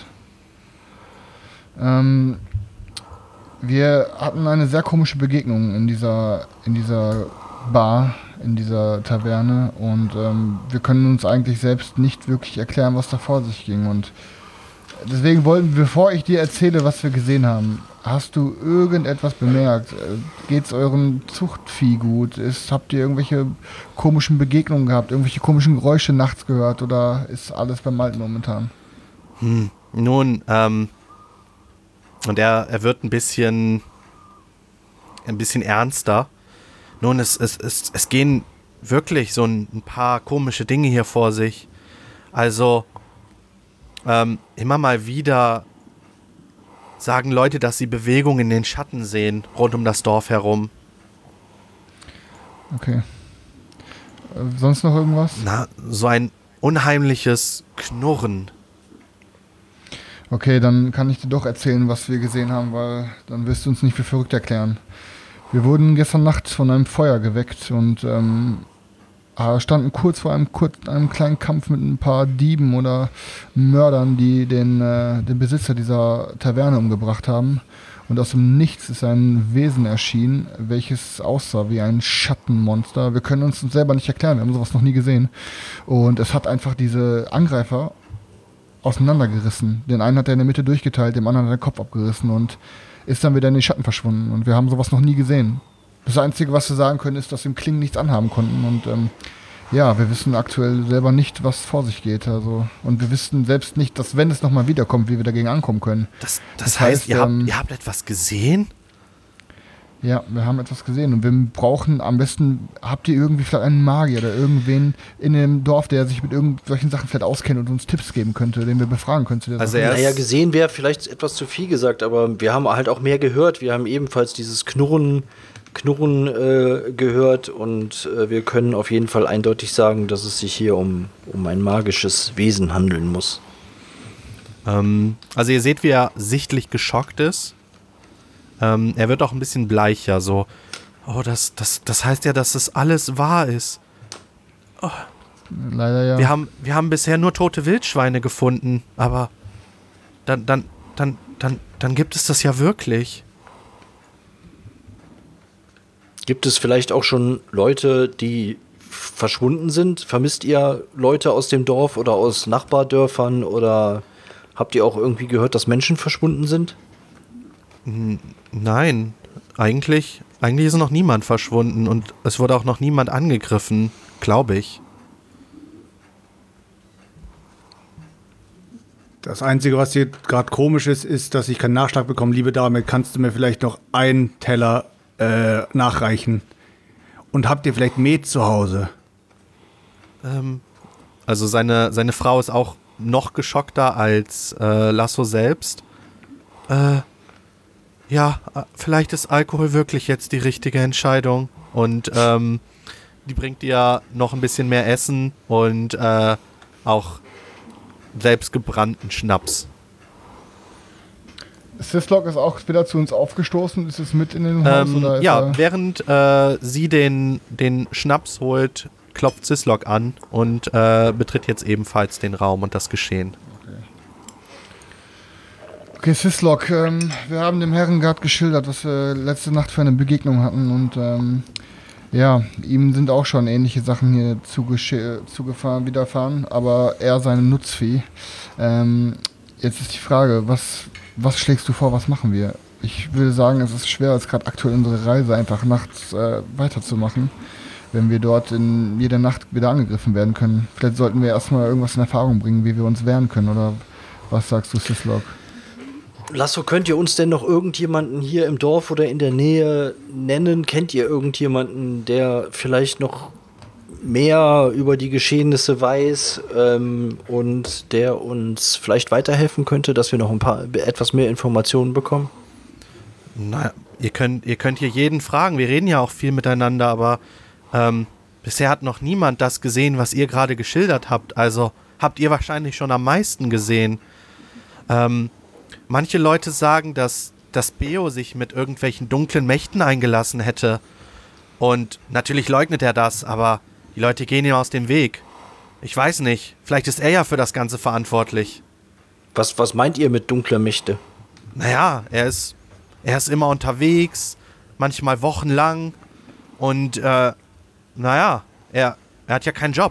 Ähm, wir hatten eine sehr komische Begegnung in dieser, in dieser Bar, in dieser Taverne und ähm, wir können uns eigentlich selbst nicht wirklich erklären, was da vor sich ging. Und deswegen wollten, bevor ich dir erzähle, was wir gesehen haben, hast du irgendetwas bemerkt? Äh, Geht's eurem Zuchtvieh gut? Ist, habt ihr irgendwelche komischen Begegnungen gehabt? Irgendwelche komischen Geräusche nachts gehört? Oder ist alles beim Alten momentan? Nun, ähm, und er, er wird ein bisschen, ein bisschen ernster. Nun, es, es, es, es gehen wirklich so ein, ein paar komische Dinge hier vor sich. Also, ähm, immer mal wieder sagen Leute, dass sie Bewegungen in den Schatten sehen, rund um das Dorf herum. Okay. Äh, sonst noch irgendwas? Na, so ein unheimliches Knurren. Okay, dann kann ich dir doch erzählen, was wir gesehen haben, weil dann wirst du uns nicht für verrückt erklären. Wir wurden gestern Nacht von einem Feuer geweckt und ähm, äh, standen kurz vor einem, kurz, einem kleinen Kampf mit ein paar Dieben oder Mördern, die den, äh, den Besitzer dieser Taverne umgebracht haben. Und aus dem Nichts ist ein Wesen erschienen, welches aussah wie ein Schattenmonster. Wir können uns uns selber nicht erklären, wir haben sowas noch nie gesehen. Und es hat einfach diese Angreifer auseinandergerissen. Den einen hat er in der Mitte durchgeteilt, dem anderen hat er den Kopf abgerissen und ist dann wieder in den Schatten verschwunden. Und wir haben sowas noch nie gesehen. Das Einzige, was wir sagen können, ist, dass im Klingen nichts anhaben konnten. Und ähm, ja, wir wissen aktuell selber nicht, was vor sich geht. Also, und wir wissen selbst nicht, dass wenn es nochmal wiederkommt, wie wir dagegen ankommen können. Das, das, Das heißt, heißt, ihr, habt, ähm, ihr habt etwas gesehen? Ja, wir haben etwas gesehen und wir brauchen am besten, habt ihr irgendwie vielleicht einen Magier oder irgendwen in dem Dorf, der sich mit irgendwelchen Sachen vielleicht auskennt und uns Tipps geben könnte, den wir befragen können zu der Also Sache? er- Naja, gesehen wäre vielleicht etwas zu viel gesagt, aber wir haben halt auch mehr gehört. Wir haben ebenfalls dieses Knurren Knurren äh, gehört und äh, wir können auf jeden Fall eindeutig sagen, dass es sich hier um, um ein magisches Wesen handeln muss. Ähm, also ihr seht, wie er sichtlich geschockt ist. Ähm, er wird auch ein bisschen bleicher, so, oh, das, das, das heißt ja, dass das alles wahr ist. Oh. Leider ja. Wir haben, wir haben bisher nur tote Wildschweine gefunden, aber dann, dann, dann, dann, dann gibt es das ja wirklich. Gibt es vielleicht auch schon Leute, die verschwunden sind? Vermisst ihr Leute aus dem Dorf oder aus Nachbardörfern oder habt ihr auch irgendwie gehört, dass Menschen verschwunden sind? Nein, eigentlich, eigentlich ist noch niemand verschwunden und es wurde auch noch niemand angegriffen, glaube ich. Das Einzige, was hier gerade komisch ist, ist, dass ich keinen Nachschlag bekomme. Liebe Dame, kannst du mir vielleicht noch einen Teller äh, nachreichen? Und habt ihr vielleicht Met zu Hause? Ähm, also seine, seine Frau ist auch noch geschockter als äh, Lasso selbst. Äh, ja, vielleicht ist Alkohol wirklich jetzt die richtige Entscheidung. Und ähm, die bringt ihr noch ein bisschen mehr Essen und äh, auch selbstgebrannten Schnaps. Sislock ist auch wieder zu uns aufgestoßen. Ist es mit in den Haus? Ähm, oder ist ja, er während äh, sie den, den Schnaps holt, klopft Sislock an und äh, betritt jetzt ebenfalls den Raum und das Geschehen. Okay, Sislock, ähm, wir haben dem Herren gerade geschildert, was wir letzte Nacht für eine Begegnung hatten und ähm, ja, ihm sind auch schon ähnliche Sachen hier zugesche- zugefahren, widerfahren, aber er seine Nutzvieh. Ähm, jetzt ist die Frage, was, was schlägst du vor, was machen wir? Ich würde sagen, es ist schwer, als gerade aktuell unsere Reise einfach nachts äh, weiterzumachen, wenn wir dort in jeder Nacht wieder angegriffen werden können. Vielleicht sollten wir erstmal irgendwas in Erfahrung bringen, wie wir uns wehren können, oder was sagst du, Sislock? Lasso, könnt ihr uns denn noch irgendjemanden hier im Dorf oder in der Nähe nennen? Kennt ihr irgendjemanden, der vielleicht noch mehr über die Geschehnisse weiß ähm, und der uns vielleicht weiterhelfen könnte, dass wir noch ein paar etwas mehr Informationen bekommen? Na, ihr könnt, ihr könnt hier jeden fragen. Wir reden ja auch viel miteinander, aber ähm, bisher hat noch niemand das gesehen, was ihr gerade geschildert habt. Also habt ihr wahrscheinlich schon am meisten gesehen. Ähm, Manche Leute sagen, dass, dass Beo sich mit irgendwelchen dunklen Mächten eingelassen hätte. Und natürlich leugnet er das, aber die Leute gehen ihm aus dem Weg. Ich weiß nicht, vielleicht ist er ja für das Ganze verantwortlich. Was, was meint ihr mit dunkler Mächte? Naja, er ist, er ist immer unterwegs, manchmal wochenlang. Und, äh, naja, er, er hat ja keinen Job.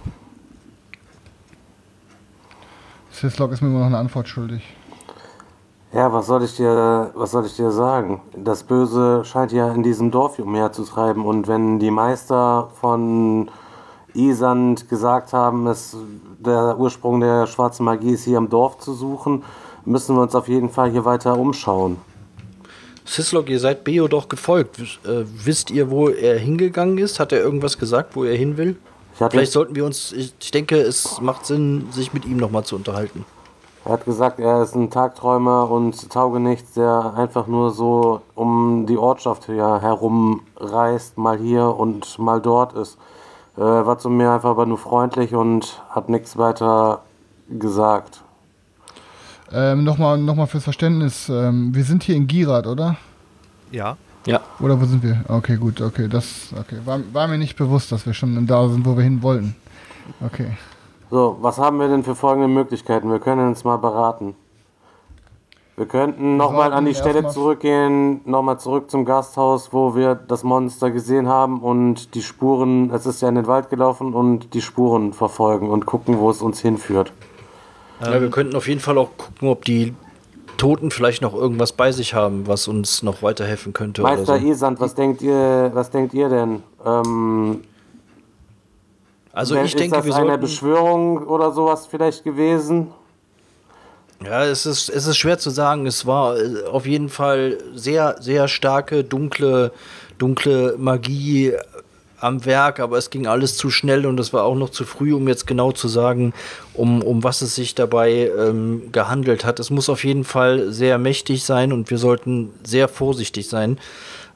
Sislock ist mir immer noch eine Antwort schuldig. Ja, was soll ich dir, was soll ich dir sagen? Das Böse scheint ja in diesem Dorf umherzutreiben und wenn die Meister von Isand gesagt haben, es, der Ursprung der schwarzen Magie ist hier im Dorf zu suchen, müssen wir uns auf jeden Fall hier weiter umschauen. Sislock, ihr seid Beo doch gefolgt. Äh, wisst ihr, wo er hingegangen ist? Hat er irgendwas gesagt, wo er hin will? Ich hatte, Vielleicht sollten wir uns, ich, ich denke, es macht Sinn, sich mit ihm nochmal zu unterhalten. Er hat gesagt, er ist ein Tagträumer und Taugenichts, der einfach nur so um die Ortschaft hier herum reist, mal hier und mal dort ist. Er äh, war zu mir einfach aber nur freundlich und hat nichts weiter gesagt. Ähm, nochmal noch mal fürs Verständnis, ähm, wir sind hier in Girat, oder? Ja. Ja. Oder wo sind wir? Okay, gut, okay, das okay. War, war mir nicht bewusst, dass wir schon da sind, wo wir hin wollten. Okay. So, was haben wir denn für folgende Möglichkeiten? Wir können uns mal beraten. Wir könnten nochmal an die Stelle zurückgehen, nochmal zurück zum Gasthaus, wo wir das Monster gesehen haben und die Spuren, es ist ja in den Wald gelaufen, und die Spuren verfolgen und gucken, wo es uns hinführt. Ja, wir könnten auf jeden Fall auch gucken, ob die Toten vielleicht noch irgendwas bei sich haben, was uns noch weiterhelfen könnte. Meister oder so. Isand, was denkt ihr, was denkt ihr denn? Ähm, Also ich ist denke, das wir eine sollten... Beschwörung oder sowas vielleicht gewesen? Ja, es ist, es ist schwer zu sagen. Es war auf jeden Fall sehr, sehr starke, dunkle, dunkle Magie am Werk, aber es ging alles zu schnell und es war auch noch zu früh, um jetzt genau zu sagen, um, um was es sich dabei ähm, gehandelt hat. Es muss auf jeden Fall sehr mächtig sein und wir sollten sehr vorsichtig sein.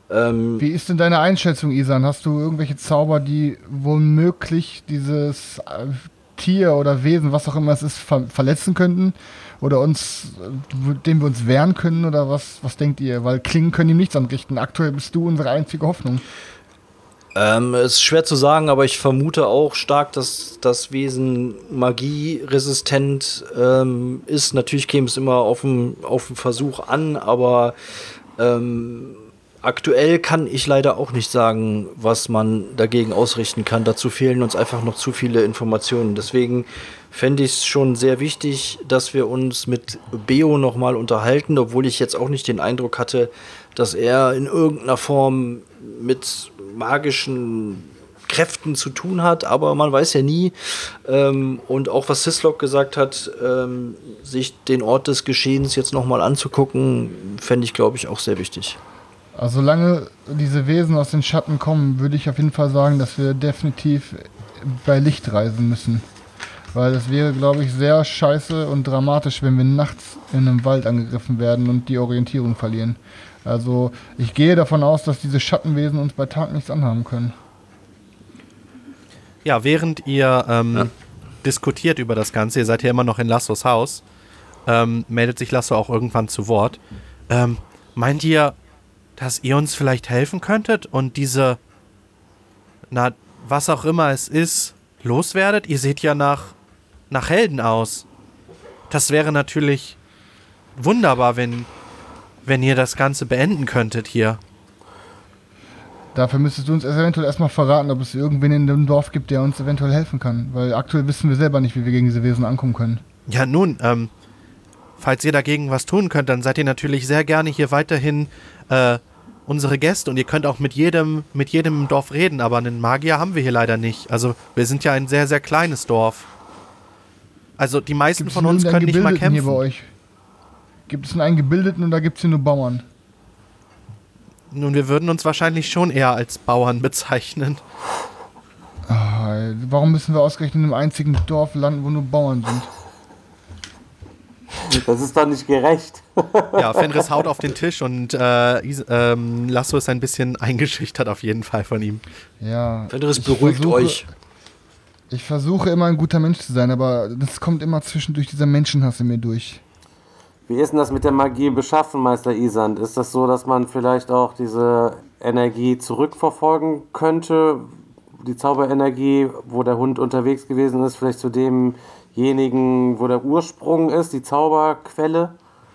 Ähm, Wie ist denn deine Einschätzung, Isan? Hast du irgendwelche Zauber, die womöglich dieses äh, Tier oder Wesen, was auch immer es ist, ver verletzen könnten? Oder uns, äh, dem wir uns wehren können? Oder was, was denkt ihr? Weil Klingen können ihm nichts anrichten. Aktuell bist du unsere einzige Hoffnung. Ähm, es ist schwer zu sagen, aber ich vermute auch stark, dass das Wesen magieresistent ähm, ist. Natürlich käme es immer auf den auf den Versuch an, aber ähm, aktuell kann ich leider auch nicht sagen, was man dagegen ausrichten kann. Dazu fehlen uns einfach noch zu viele Informationen. Deswegen fände ich es schon sehr wichtig, dass wir uns mit Beo nochmal unterhalten, obwohl ich jetzt auch nicht den Eindruck hatte, dass er in irgendeiner Form mit magischen Kräften zu tun hat, aber man weiß ja nie. Ähm, und auch was Syslok gesagt hat, ähm, sich den Ort des Geschehens jetzt nochmal anzugucken, fände ich, glaube ich, auch sehr wichtig. Also solange diese Wesen aus den Schatten kommen, würde ich auf jeden Fall sagen, dass wir definitiv bei Licht reisen müssen. Weil es wäre, glaube ich, sehr scheiße und dramatisch, wenn wir nachts in einem Wald angegriffen werden und die Orientierung verlieren. Also ich gehe davon aus, dass diese Schattenwesen uns bei Tag nichts anhaben können. Ja, während ihr ähm, Ja. diskutiert über das Ganze, ihr seid ja immer noch in Lassos Haus, ähm, meldet sich Lasso auch irgendwann zu Wort. Ähm, meint ihr, dass ihr uns vielleicht helfen könntet und diese, na, was auch immer es ist, loswerdet? Ihr seht ja nach, nach Helden aus. Das wäre natürlich wunderbar, wenn, wenn ihr das Ganze beenden könntet hier. Dafür müsstest du uns eventuell erstmal verraten, ob es irgendwen in dem Dorf gibt, der uns eventuell helfen kann. Weil aktuell wissen wir selber nicht, wie wir gegen diese Wesen ankommen können. Ja, nun, ähm, falls ihr dagegen was tun könnt, dann seid ihr natürlich sehr gerne hier weiterhin äh, unsere Gäste und ihr könnt auch mit jedem, mit jedem im Dorf reden, aber einen Magier haben wir hier leider nicht. Also wir sind ja ein sehr, sehr kleines Dorf. Also die meisten Gibt es von nur uns einen können nicht mal Gebildeten hier bei kämpfen. euch? Gibt es einen Gebildeten oder gibt es hier nur Bauern? Nun, wir würden uns wahrscheinlich schon eher als Bauern bezeichnen. Ah, warum müssen wir ausgerechnet in einem einzigen Dorf landen, wo nur Bauern sind? Das ist doch nicht gerecht. Ja, Fenris haut auf den Tisch und äh, Is ähm, Lasso ist ein bisschen eingeschüchtert auf jeden Fall von ihm. Ja. Fenris, ich beruhigt versuche- euch. Ich versuche immer ein guter Mensch zu sein, aber das kommt immer zwischendurch dieser Menschenhass in mir durch. Wie ist denn das mit der Magie beschaffen, Meister Isand? Ist das so, dass man vielleicht auch diese Energie zurückverfolgen könnte? Die Zauberenergie, wo der Hund unterwegs gewesen ist, vielleicht zu demjenigen, wo der Ursprung ist, die Zauberquelle?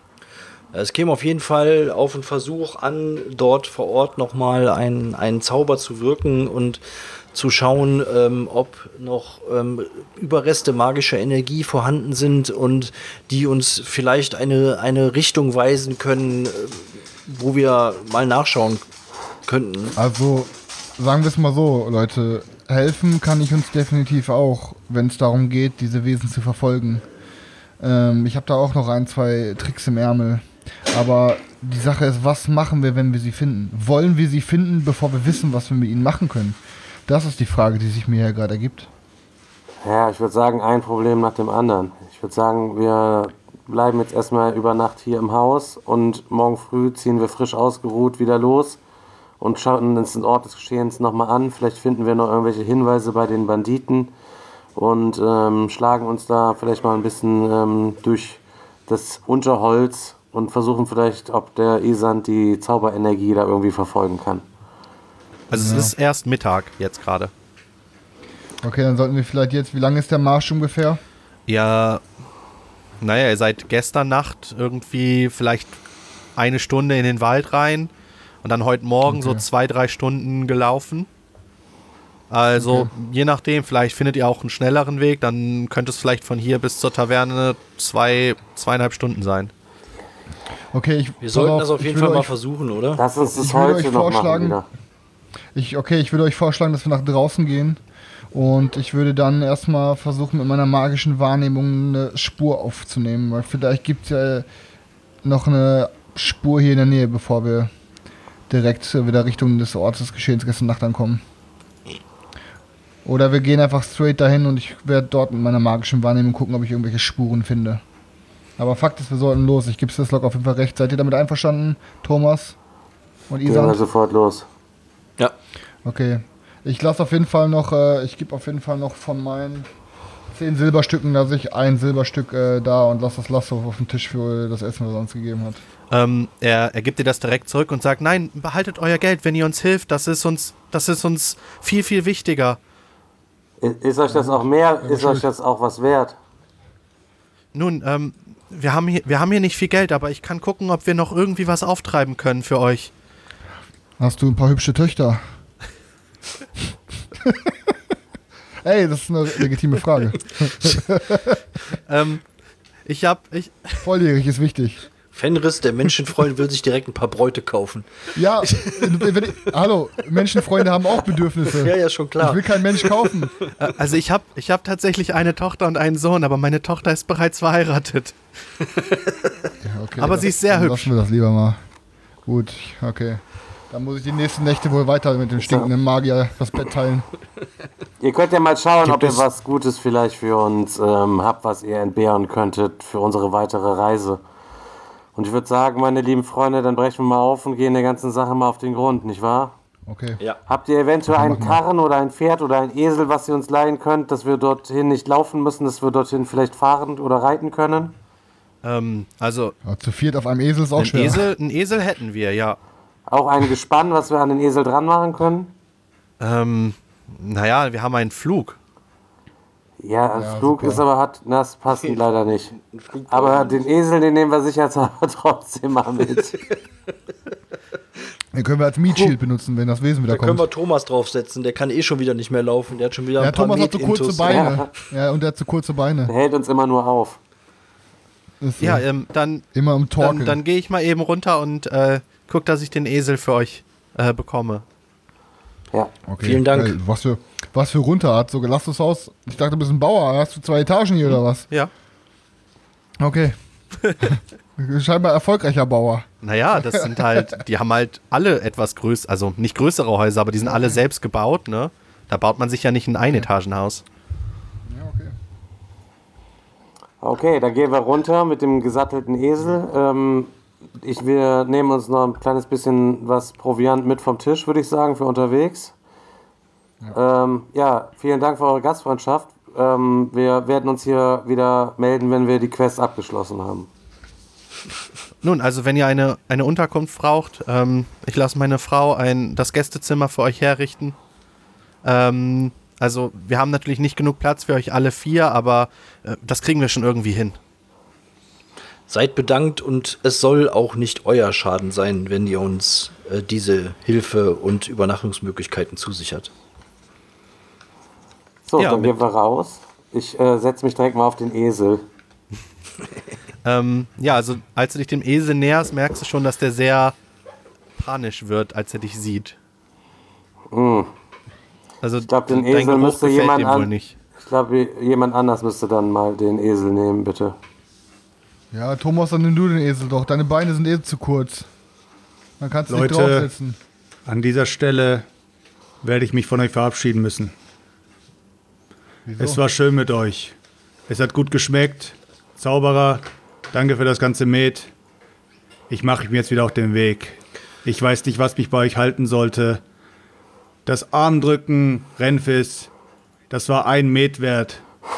Es käme auf jeden Fall auf den Versuch an, dort vor Ort nochmal einen, einen Zauber zu wirken und zu schauen, ähm, ob noch ähm, Überreste magischer Energie vorhanden sind und die uns vielleicht eine, eine Richtung weisen können, äh, wo wir mal nachschauen könnten. Also, sagen wir es mal so, Leute, helfen kann ich uns definitiv auch, wenn es darum geht, diese Wesen zu verfolgen. Ähm, ich habe da auch noch ein, zwei Tricks im Ärmel. Aber die Sache ist, was machen wir, wenn wir sie finden? Wollen wir sie finden, bevor wir wissen, was wir mit ihnen machen können? Das ist die Frage, die sich mir ja gerade ergibt. Ja, ich würde sagen, ein Problem nach dem anderen. Ich würde sagen, wir bleiben jetzt erstmal über Nacht hier im Haus und morgen früh ziehen wir frisch ausgeruht wieder los und schauen uns den Ort des Geschehens nochmal an. Vielleicht finden wir noch irgendwelche Hinweise bei den Banditen und ähm, schlagen uns da vielleicht mal ein bisschen ähm, durch das Unterholz und versuchen vielleicht, ob der Isand die Zauberenergie da irgendwie verfolgen kann. Also Ja. es ist erst Mittag jetzt gerade. Okay, dann sollten wir vielleicht jetzt, wie lange ist der Marsch ungefähr? Ja, naja, ihr seid gestern Nacht irgendwie vielleicht eine Stunde in den Wald rein und dann heute Morgen so Okay. zwei, drei Stunden gelaufen. Also Okay. je nachdem, vielleicht findet ihr auch einen schnelleren Weg, dann könnte es vielleicht von hier bis zur Taverne zwei, zweieinhalb Stunden sein. Okay, ich, Wir pass sollten auf, das auf ich jeden würde Fall mal euch- versuchen, oder? Lass uns das Ich würde heute euch noch machen vorschlagen- wieder. Ich, okay, ich würde euch vorschlagen, dass wir nach draußen gehen und ich würde dann erstmal versuchen, mit meiner magischen Wahrnehmung eine Spur aufzunehmen, weil vielleicht gibt es ja noch eine Spur hier in der Nähe, bevor wir direkt wieder Richtung des Ortes des Geschehens gestern Nacht ankommen. Oder wir gehen einfach straight dahin und ich werde dort mit meiner magischen Wahrnehmung gucken, ob ich irgendwelche Spuren finde. Aber Fakt ist, wir sollten los. Ich gebe Syslok auf jeden Fall recht. Seid ihr damit einverstanden, Thomas? Und Gehen wir Isan? sofort los. Ja. Okay. Ich lasse auf jeden Fall noch, äh, ich gebe auf jeden Fall noch von meinen zehn Silberstücken, lasse ich ein Silberstück äh, da und lasse das Lasso auf den Tisch für das Essen, was er uns gegeben hat. Ähm, er, er gibt dir das direkt zurück und sagt, nein, behaltet euer Geld, wenn ihr uns hilft, das ist uns, das ist uns viel, viel wichtiger. Ist euch das auch mehr, ist euch das auch was wert? Nun, ähm, wir haben hier, wir haben hier nicht viel Geld, aber ich kann gucken, ob wir noch irgendwie was auftreiben können für euch. Hast du ein paar hübsche Töchter? Ey, das ist eine legitime Frage. ähm, ich hab, ich, Volljährig ist wichtig. Fenris, der Menschenfreund, will sich direkt ein paar Bräute kaufen. Ja, wenn ich, hallo, Menschenfreunde haben auch Bedürfnisse. Ja, ja, schon klar. Ich will keinen Mensch kaufen. äh, also ich habe ich hab tatsächlich eine Tochter und einen Sohn, aber meine Tochter ist bereits verheiratet. Ja, okay, aber das, sie ist sehr dann hübsch. Lassen wir das lieber mal. Gut, okay. Dann muss ich die nächsten Nächte wohl weiter mit dem stinkenden Magier das Bett teilen. Ihr könnt ja mal schauen, Gibt ob ihr es- was Gutes vielleicht für uns ähm, habt, was ihr entbehren könntet für unsere weitere Reise. Und ich würde sagen, meine lieben Freunde, dann brechen wir mal auf und gehen der ganzen Sache mal auf den Grund, nicht wahr? Okay. Ja. Habt ihr eventuell einen Karren oder ein Pferd oder ein Esel, was ihr uns leihen könnt, dass wir dorthin nicht laufen müssen, dass wir dorthin vielleicht fahren oder reiten können? Ähm, also Ja, zu viert auf einem Esel ist auch einen schwer. Esel, einen Esel hätten wir, ja. Auch ein Gespann, was wir an den Esel dran machen können? Ähm, naja, wir haben einen Flug. Ja, ein Ja, Flug super. ist aber, hat, das passt leider nicht. Aber den Esel, den nehmen wir sicherheitshalber trotzdem mal mit. Den können wir als Mietschild benutzen, wenn das Wesen wieder Da können kommt. wir Thomas draufsetzen, der kann eh schon wieder nicht mehr laufen, der hat schon wieder Ja, ein paar Thomas hat so kurze Metintus. Beine. Ja. und der hat so kurze Beine. Der hält uns immer nur auf. Ist so. Ja, ähm, dann, Immer im Torkeln. dann, dann gehe ich mal eben runter und äh, guck, dass ich den Esel für euch äh, bekomme. Ja. Okay. Vielen Dank. Ey, was für, was für runter hat, so gelassenes Haus. Ich dachte, du bist ein Bauer. Hast du zwei Etagen hier oder was? Ja. Okay. Scheinbar erfolgreicher Bauer. Naja, das sind halt, die haben halt alle etwas größer, also nicht größere Häuser, aber die sind alle selbst gebaut, ne? Da baut man sich ja nicht ein Einetagenhaus. Ja, okay. Okay, dann gehen wir runter mit dem gesattelten Esel. Ähm, ich, wir nehmen uns noch ein kleines bisschen was Proviant mit vom Tisch, würde ich sagen, für unterwegs. Ja, ähm, ja vielen Dank für eure Gastfreundschaft. Ähm, wir werden uns hier wieder melden, wenn wir die Quest abgeschlossen haben. Nun, also wenn ihr eine, eine Unterkunft braucht, ähm, ich lasse meine Frau ein, das Gästezimmer für euch herrichten. Ähm, also wir haben natürlich nicht genug Platz für euch alle vier, aber äh, das kriegen wir schon irgendwie hin. Seid bedankt und es soll auch nicht euer Schaden sein, wenn ihr uns äh, diese Hilfe und Übernachtungsmöglichkeiten zusichert. So, Ja, dann mit- gehen wir raus. Ich äh, setze mich direkt mal auf den Esel. Ähm, ja, also als du dich dem Esel näherst, merkst du schon, dass der sehr panisch wird, als er dich sieht. Also Ich glaube, den dein Esel Geruch müsste gefällt jemand dem wohl an. nicht. Ich glaube, jemand anders müsste dann mal den Esel nehmen, bitte. Ja, Thomas, dann nimm du den Esel doch. Deine Beine sind eh zu kurz. Dann kannst du Leute. nicht draufsetzen. An dieser Stelle werde ich mich von euch verabschieden müssen. Wieso? Es war schön mit euch. Es hat gut geschmeckt. Zauberer, danke für das ganze Met. Ich mache mich jetzt wieder auf den Weg. Ich weiß nicht, was mich bei euch halten sollte. Das Armdrücken, Renfis, das war ein Met wert.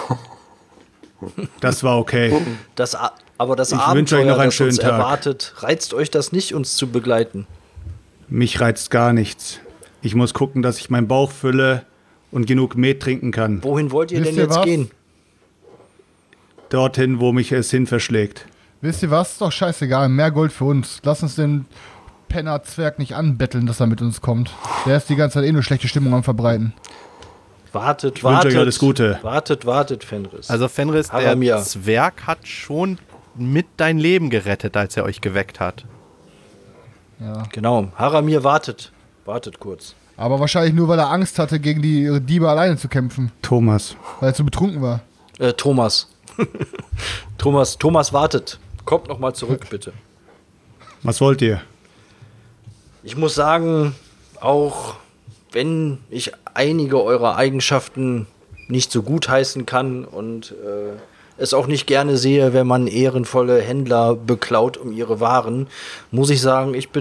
Das war okay. Das, A- aber das Ich wünsche euch Abenteuer, noch einen das uns schönen Tag. erwartet, reizt euch das nicht, uns zu begleiten? Mich reizt gar nichts. Ich muss gucken, dass ich meinen Bauch fülle und genug Met trinken kann. Wohin wollt ihr Wisst denn ihr jetzt was? gehen? Dorthin, wo mich es hin verschlägt. Wisst ihr was? Ist doch scheißegal. Mehr Gold für uns. Lass uns den Penner-Zwerg nicht anbetteln, dass er mit uns kommt. Der ist die ganze Zeit eh nur schlechte Stimmung am Verbreiten. Wartet, Ich wünsche wartet. euch alles Gute. Wartet, wartet, Fenris. Also Fenris, der Haramir. Zwerg hat schon mit dein Leben gerettet, als er euch geweckt hat. Ja. Genau, Haramir wartet. Wartet kurz. Aber wahrscheinlich nur, weil er Angst hatte, gegen die Diebe alleine zu kämpfen. Thomas. Weil er zu betrunken war. Äh, Thomas. Thomas, Thomas wartet. Kommt noch mal zurück, bitte. Was wollt ihr? Ich muss sagen, auch wenn ich einige eurer Eigenschaften nicht so gut heißen kann und äh, es auch nicht gerne sehe, wenn man ehrenvolle Händler beklaut um ihre Waren, muss ich sagen, ich bin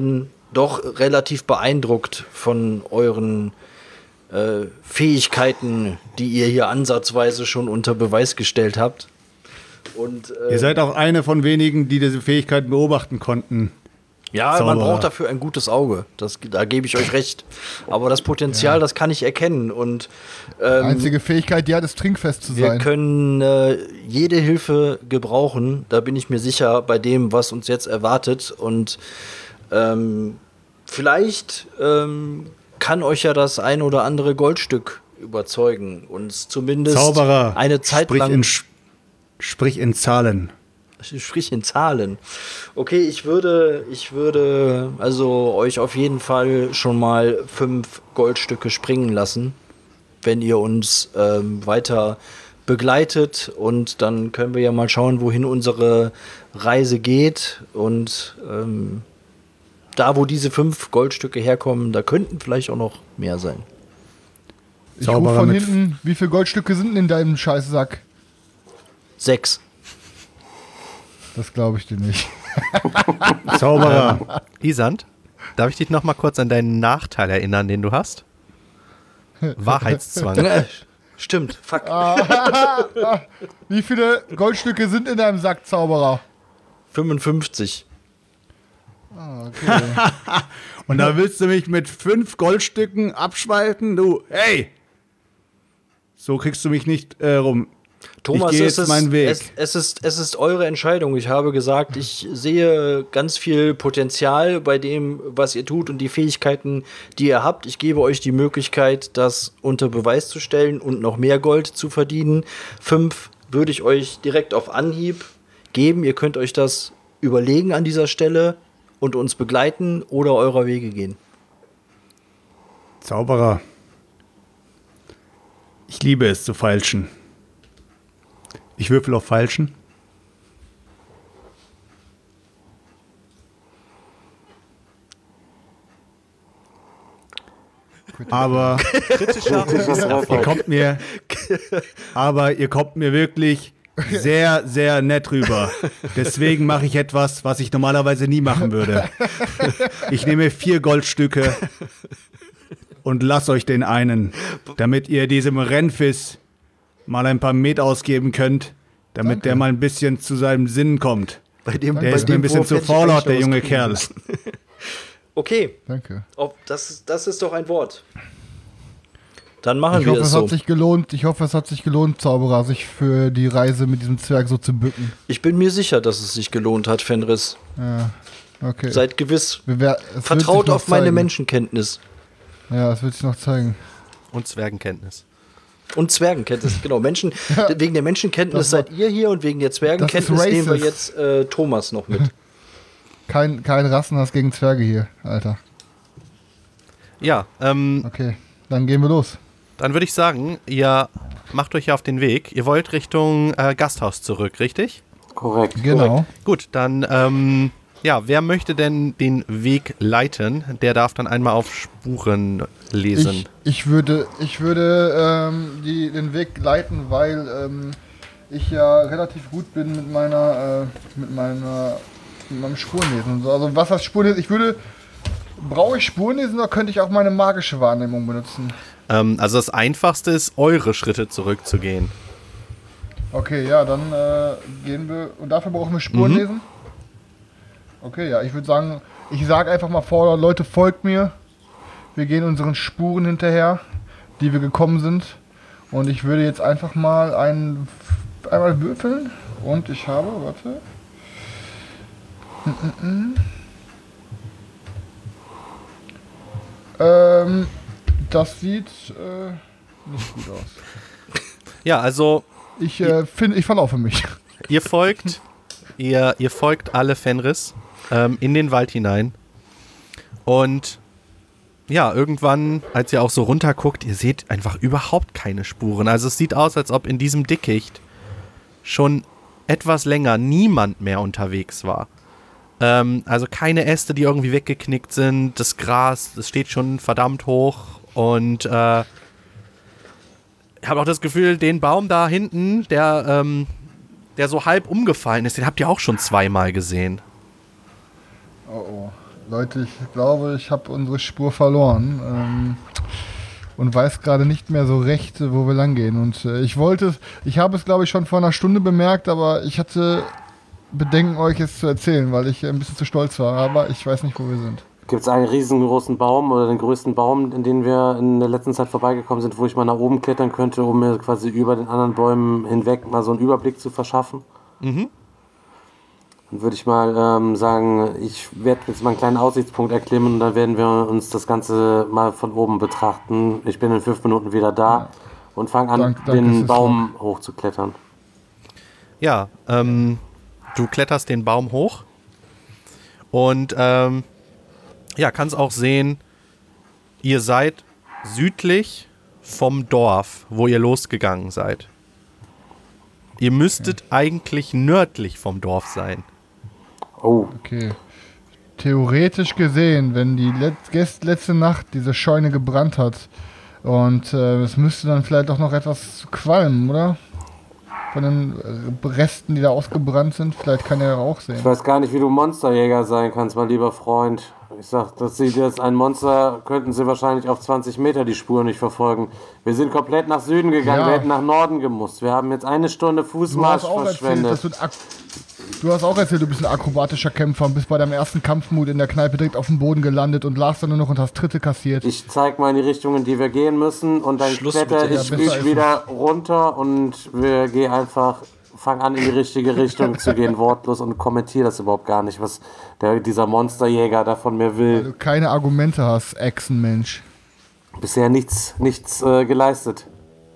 doch relativ beeindruckt von euren äh, Fähigkeiten, die ihr hier ansatzweise schon unter Beweis gestellt habt. Und, äh, Ihr seid auch eine von wenigen, die diese Fähigkeiten beobachten konnten. ja, Zauberer. man braucht dafür ein gutes Auge. Das, da gebe ich euch recht. Aber das Potenzial, ja. das kann ich erkennen. Und ähm, einzige Fähigkeit, die hat, ist trinkfest zu wir sein. können äh, jede Hilfe gebrauchen. Da bin ich mir sicher bei dem, was uns jetzt erwartet. Und ähm, vielleicht ähm, kann euch ja das ein oder andere Goldstück überzeugen. Uns zumindest Zauberer, eine Zeit sprich lang... in, sprich in Zahlen. Sprich in Zahlen. Okay, ich würde, ich würde also euch auf jeden Fall schon mal fünf Goldstücke springen lassen, wenn ihr uns ähm, weiter begleitet, und dann können wir ja mal schauen, wohin unsere Reise geht, und ähm, da, wo diese fünf Goldstücke herkommen, da könnten vielleicht auch noch mehr sein. Ich rufe von hinten, wie viele Goldstücke sind in deinem Scheißsack? Sechs. Das glaube ich dir nicht. Zauberer. Ähm, Isand, darf ich dich noch mal kurz an deinen Nachteil erinnern, den du hast? Wahrheitszwang. Äh, Stimmt, fuck. Wie viele Goldstücke sind in deinem Sack, Zauberer? fünfundfünfzig. Ah, okay. Und da willst du mich mit fünf Goldstücken abschweifen? Du, hey! So kriegst du mich nicht äh, rum. Thomas, ich gehe es, jetzt ist, meinen Weg. Es, es, ist, es ist eure Entscheidung. Ich habe gesagt, ich sehe ganz viel Potenzial bei dem, was ihr tut und die Fähigkeiten, die ihr habt. Ich gebe euch die Möglichkeit, das unter Beweis zu stellen und noch mehr Gold zu verdienen. Fünf würde ich euch direkt auf Anhieb geben. Ihr könnt euch das überlegen an dieser Stelle und uns begleiten oder eurer Wege gehen. Zauberer. Ich liebe es zu feilschen. Ich würfel auf Feilschen. Aber ihr kommt mir, aber ihr kommt mir wirklich sehr, sehr nett rüber. Deswegen mache ich etwas, was ich normalerweise nie machen würde. Ich nehme vier Goldstücke und lass euch den einen, damit ihr diesem Renfis mal ein paar Met ausgeben könnt, damit Danke. der mal ein bisschen zu seinem Sinn kommt. Bei dem, Der bei ist mir dem ein bisschen Wurf zu hätte ich vorlaut, eigentlich der noch junge was kriegen Kerl. müssen. Okay, Danke. Ob, das, das ist doch ein Wort. Dann machen Ich wir hoffe, es es so. hat sich gelohnt. Ich hoffe, es hat sich gelohnt, Zauberer, sich für die Reise mit diesem Zwerg so zu bücken. Ich bin mir sicher, dass es sich gelohnt hat, Fenris. Ja, okay. Seid gewiss. Wir wer- es wird Vertraut sich noch auf meine zeigen. Menschenkenntnis. Ja, das wird sich noch zeigen. Und Zwergenkenntnis. Und Zwergenkenntnis, genau. Menschen, wegen der Menschenkenntnis Das war- seid ihr hier und wegen der Zwergenkenntnis Das ist nehmen wir racist. jetzt äh, Thomas noch mit. Kein, kein Rassenhass gegen Zwerge hier, Alter. Ja, ähm, Okay, dann gehen wir los. dann würde ich sagen, ihr macht euch ja auf den Weg. Ihr wollt Richtung äh, Gasthaus zurück, richtig? Korrekt. Genau. Gut, dann, ähm, ja, wer möchte denn den Weg leiten? Der darf dann einmal auf Spuren lesen. Ich, ich würde, ich würde ähm, die, den Weg leiten, weil ähm, ich ja relativ gut bin mit meiner, äh, mit meiner, mit meinem Spurenlesen und so. Also was heißt Spurenlesen? Ich würde, brauche ich Spurenlesen oder könnte ich auch meine magische Wahrnehmung benutzen? Ähm, also das Einfachste ist, eure Schritte zurückzugehen. Okay, ja, dann äh, gehen wir, und dafür brauchen wir Spurenlesen? Okay, ja, ich würde sagen, ich sage einfach mal vor, Leute, folgt mir. Wir gehen unseren Spuren hinterher, die wir gekommen sind. Und ich würde jetzt einfach mal einen, einmal würfeln. Und ich habe, warte. Mm, mm, mm. Ähm, das sieht äh, nicht gut aus. Ja, also Ich, äh, find, ich verlaufe mich. ihr folgt, ihr, ihr folgt alle Fenris ähm, in den Wald hinein. Und ja, irgendwann, als ihr auch so runterguckt, ihr seht einfach überhaupt keine Spuren. Also es sieht aus, als ob in diesem Dickicht schon etwas länger niemand mehr unterwegs war. Ähm, also keine Äste, die irgendwie weggeknickt sind. Das Gras, das steht schon verdammt hoch. Und äh, ich habe auch das Gefühl, den Baum da hinten, der, ähm, der so halb umgefallen ist, den habt ihr auch schon zweimal gesehen. Oh oh. Leute, ich glaube, ich habe unsere Spur verloren ähm, und weiß gerade nicht mehr so recht, wo wir lang gehen. Und äh, ich wollte es, ich habe es, glaube ich, schon vor einer Stunde bemerkt, aber ich hatte Bedenken, euch es zu erzählen, weil ich ein bisschen zu stolz war. Aber ich weiß nicht, wo wir sind. Gibt es einen riesengroßen Baum oder den größten Baum, in den wir in der letzten Zeit vorbeigekommen sind, wo ich mal nach oben klettern könnte, um mir quasi über den anderen Bäumen hinweg mal so einen Überblick zu verschaffen? Mhm. Dann würde ich mal ähm, sagen, ich werde jetzt mal einen kleinen Aussichtspunkt erklimmen und dann werden wir uns das Ganze mal von oben betrachten. Ich bin in fünf Minuten wieder da ja. und fange an, Dank, danke, den Baum lang. hochzuklettern. Ja, ähm, du kletterst den Baum hoch und ähm, ja, kannst auch sehen, ihr seid südlich vom Dorf, wo ihr losgegangen seid. Ihr müsstet okay. eigentlich nördlich vom Dorf sein. Oh. Okay. Theoretisch gesehen, wenn die Let- letzte Nacht diese Scheune gebrannt hat und äh, es müsste dann vielleicht auch noch etwas qualmen, oder? Von den Resten, die da ausgebrannt sind. Vielleicht kann er auch sehen. Ich weiß gar nicht, wie du Monsterjäger sein kannst, mein lieber Freund. Ich sag, das sieht jetzt ein Monster, könnten sie wahrscheinlich auf zwanzig Meter die Spur nicht verfolgen. Wir sind komplett nach Süden gegangen, ja. wir hätten nach Norden gemusst. Wir haben jetzt eine Stunde Fußmarsch du verschwendet. Erzählt, dass du, du hast auch erzählt, du bist ein akrobatischer Kämpfer und bist bei deinem ersten Kampfmut in der Kneipe direkt auf dem Boden gelandet und lagst dann nur noch und hast Tritte kassiert. Ich zeig mal in die Richtung, in die wir gehen müssen und dann kletter ich ja, mich wieder runter und wir gehen einfach... Fang an, in die richtige Richtung zu gehen, wortlos, und kommentiere das überhaupt gar nicht, was der, dieser Monsterjäger da von mir will. Weil du keine Argumente hast, Echsenmensch. Bisher nichts, nichts äh, geleistet.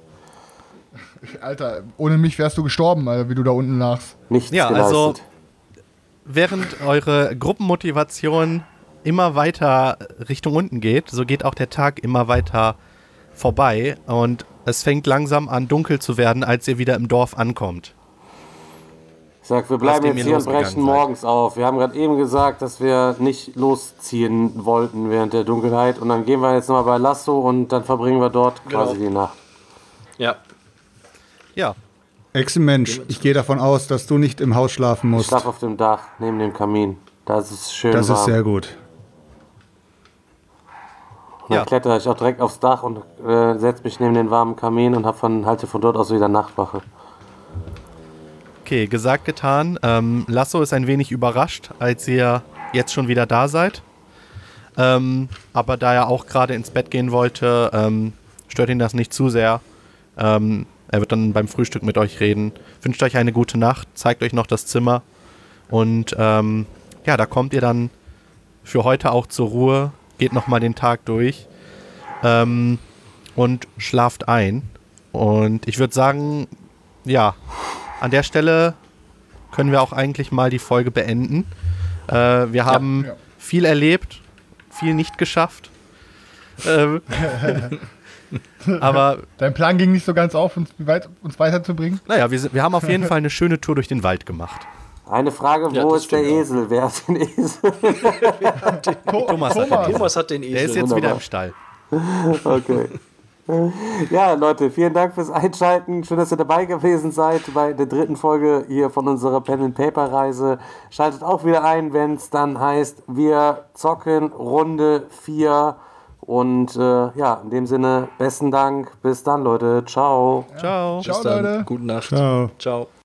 Alter, ohne mich wärst du gestorben, Alter, wie du da unten lagst. Nichts ja, geleistet. Also, während eure Gruppenmotivation immer weiter Richtung unten geht, so geht auch der Tag immer weiter vorbei und es fängt langsam an, dunkel zu werden, als ihr wieder im Dorf ankommt. Ich sag, wir bleiben jetzt hier und brechen morgens auf. Wir haben gerade eben gesagt, dass wir nicht losziehen wollten während der Dunkelheit. Und dann gehen wir jetzt nochmal bei Lasso und dann verbringen wir dort quasi genau. die Nacht. Ja. Ja. Ex-Mensch, ich gehe davon aus, dass du nicht im Haus schlafen musst. Ich schlafe auf dem Dach, neben dem Kamin. Da ist es schön Das warm. ist sehr gut. Und dann ja. klettere ich auch direkt aufs Dach und äh, setze mich neben den warmen Kamin und hab von, halte von dort aus wieder Nachtwache. Okay, gesagt, getan. Ähm, Lasso ist ein wenig überrascht, als ihr jetzt schon wieder da seid. Ähm, aber da er auch gerade ins Bett gehen wollte, ähm, stört ihn das nicht zu sehr. Ähm, er wird dann beim Frühstück mit euch reden. Wünscht euch eine gute Nacht, zeigt euch noch das Zimmer. Und ähm, ja, da kommt ihr dann für heute auch zur Ruhe, geht nochmal den Tag durch ähm, und schlaft ein. Und ich würde sagen, ja, an der Stelle können wir auch eigentlich mal die Folge beenden. Äh, wir haben ja, ja. viel erlebt, viel nicht geschafft. Ähm, aber dein Plan ging nicht so ganz auf, uns, weit, uns weiterzubringen? Naja, wir, wir haben auf jeden Fall eine schöne Tour durch den Wald gemacht. Eine Frage, wo ja, ist der Esel? Auch. Wer hat den Esel? den Thomas, Thomas. Hat den Thomas hat den Esel. Der ist jetzt Wunderbar. wieder im Stall. Okay. Ja, Leute, vielen Dank fürs Einschalten. Schön, dass ihr dabei gewesen seid bei der dritten Folge hier von unserer Pen-and-Paper-Reise. Schaltet auch wieder ein, wenn es dann heißt, wir zocken Runde vier. Und äh, ja, in dem Sinne, besten Dank. Bis dann, Leute. Ciao. Ja. Ciao. Ciao, Bis dann. Leute. Gute Nacht. Ciao. Ciao.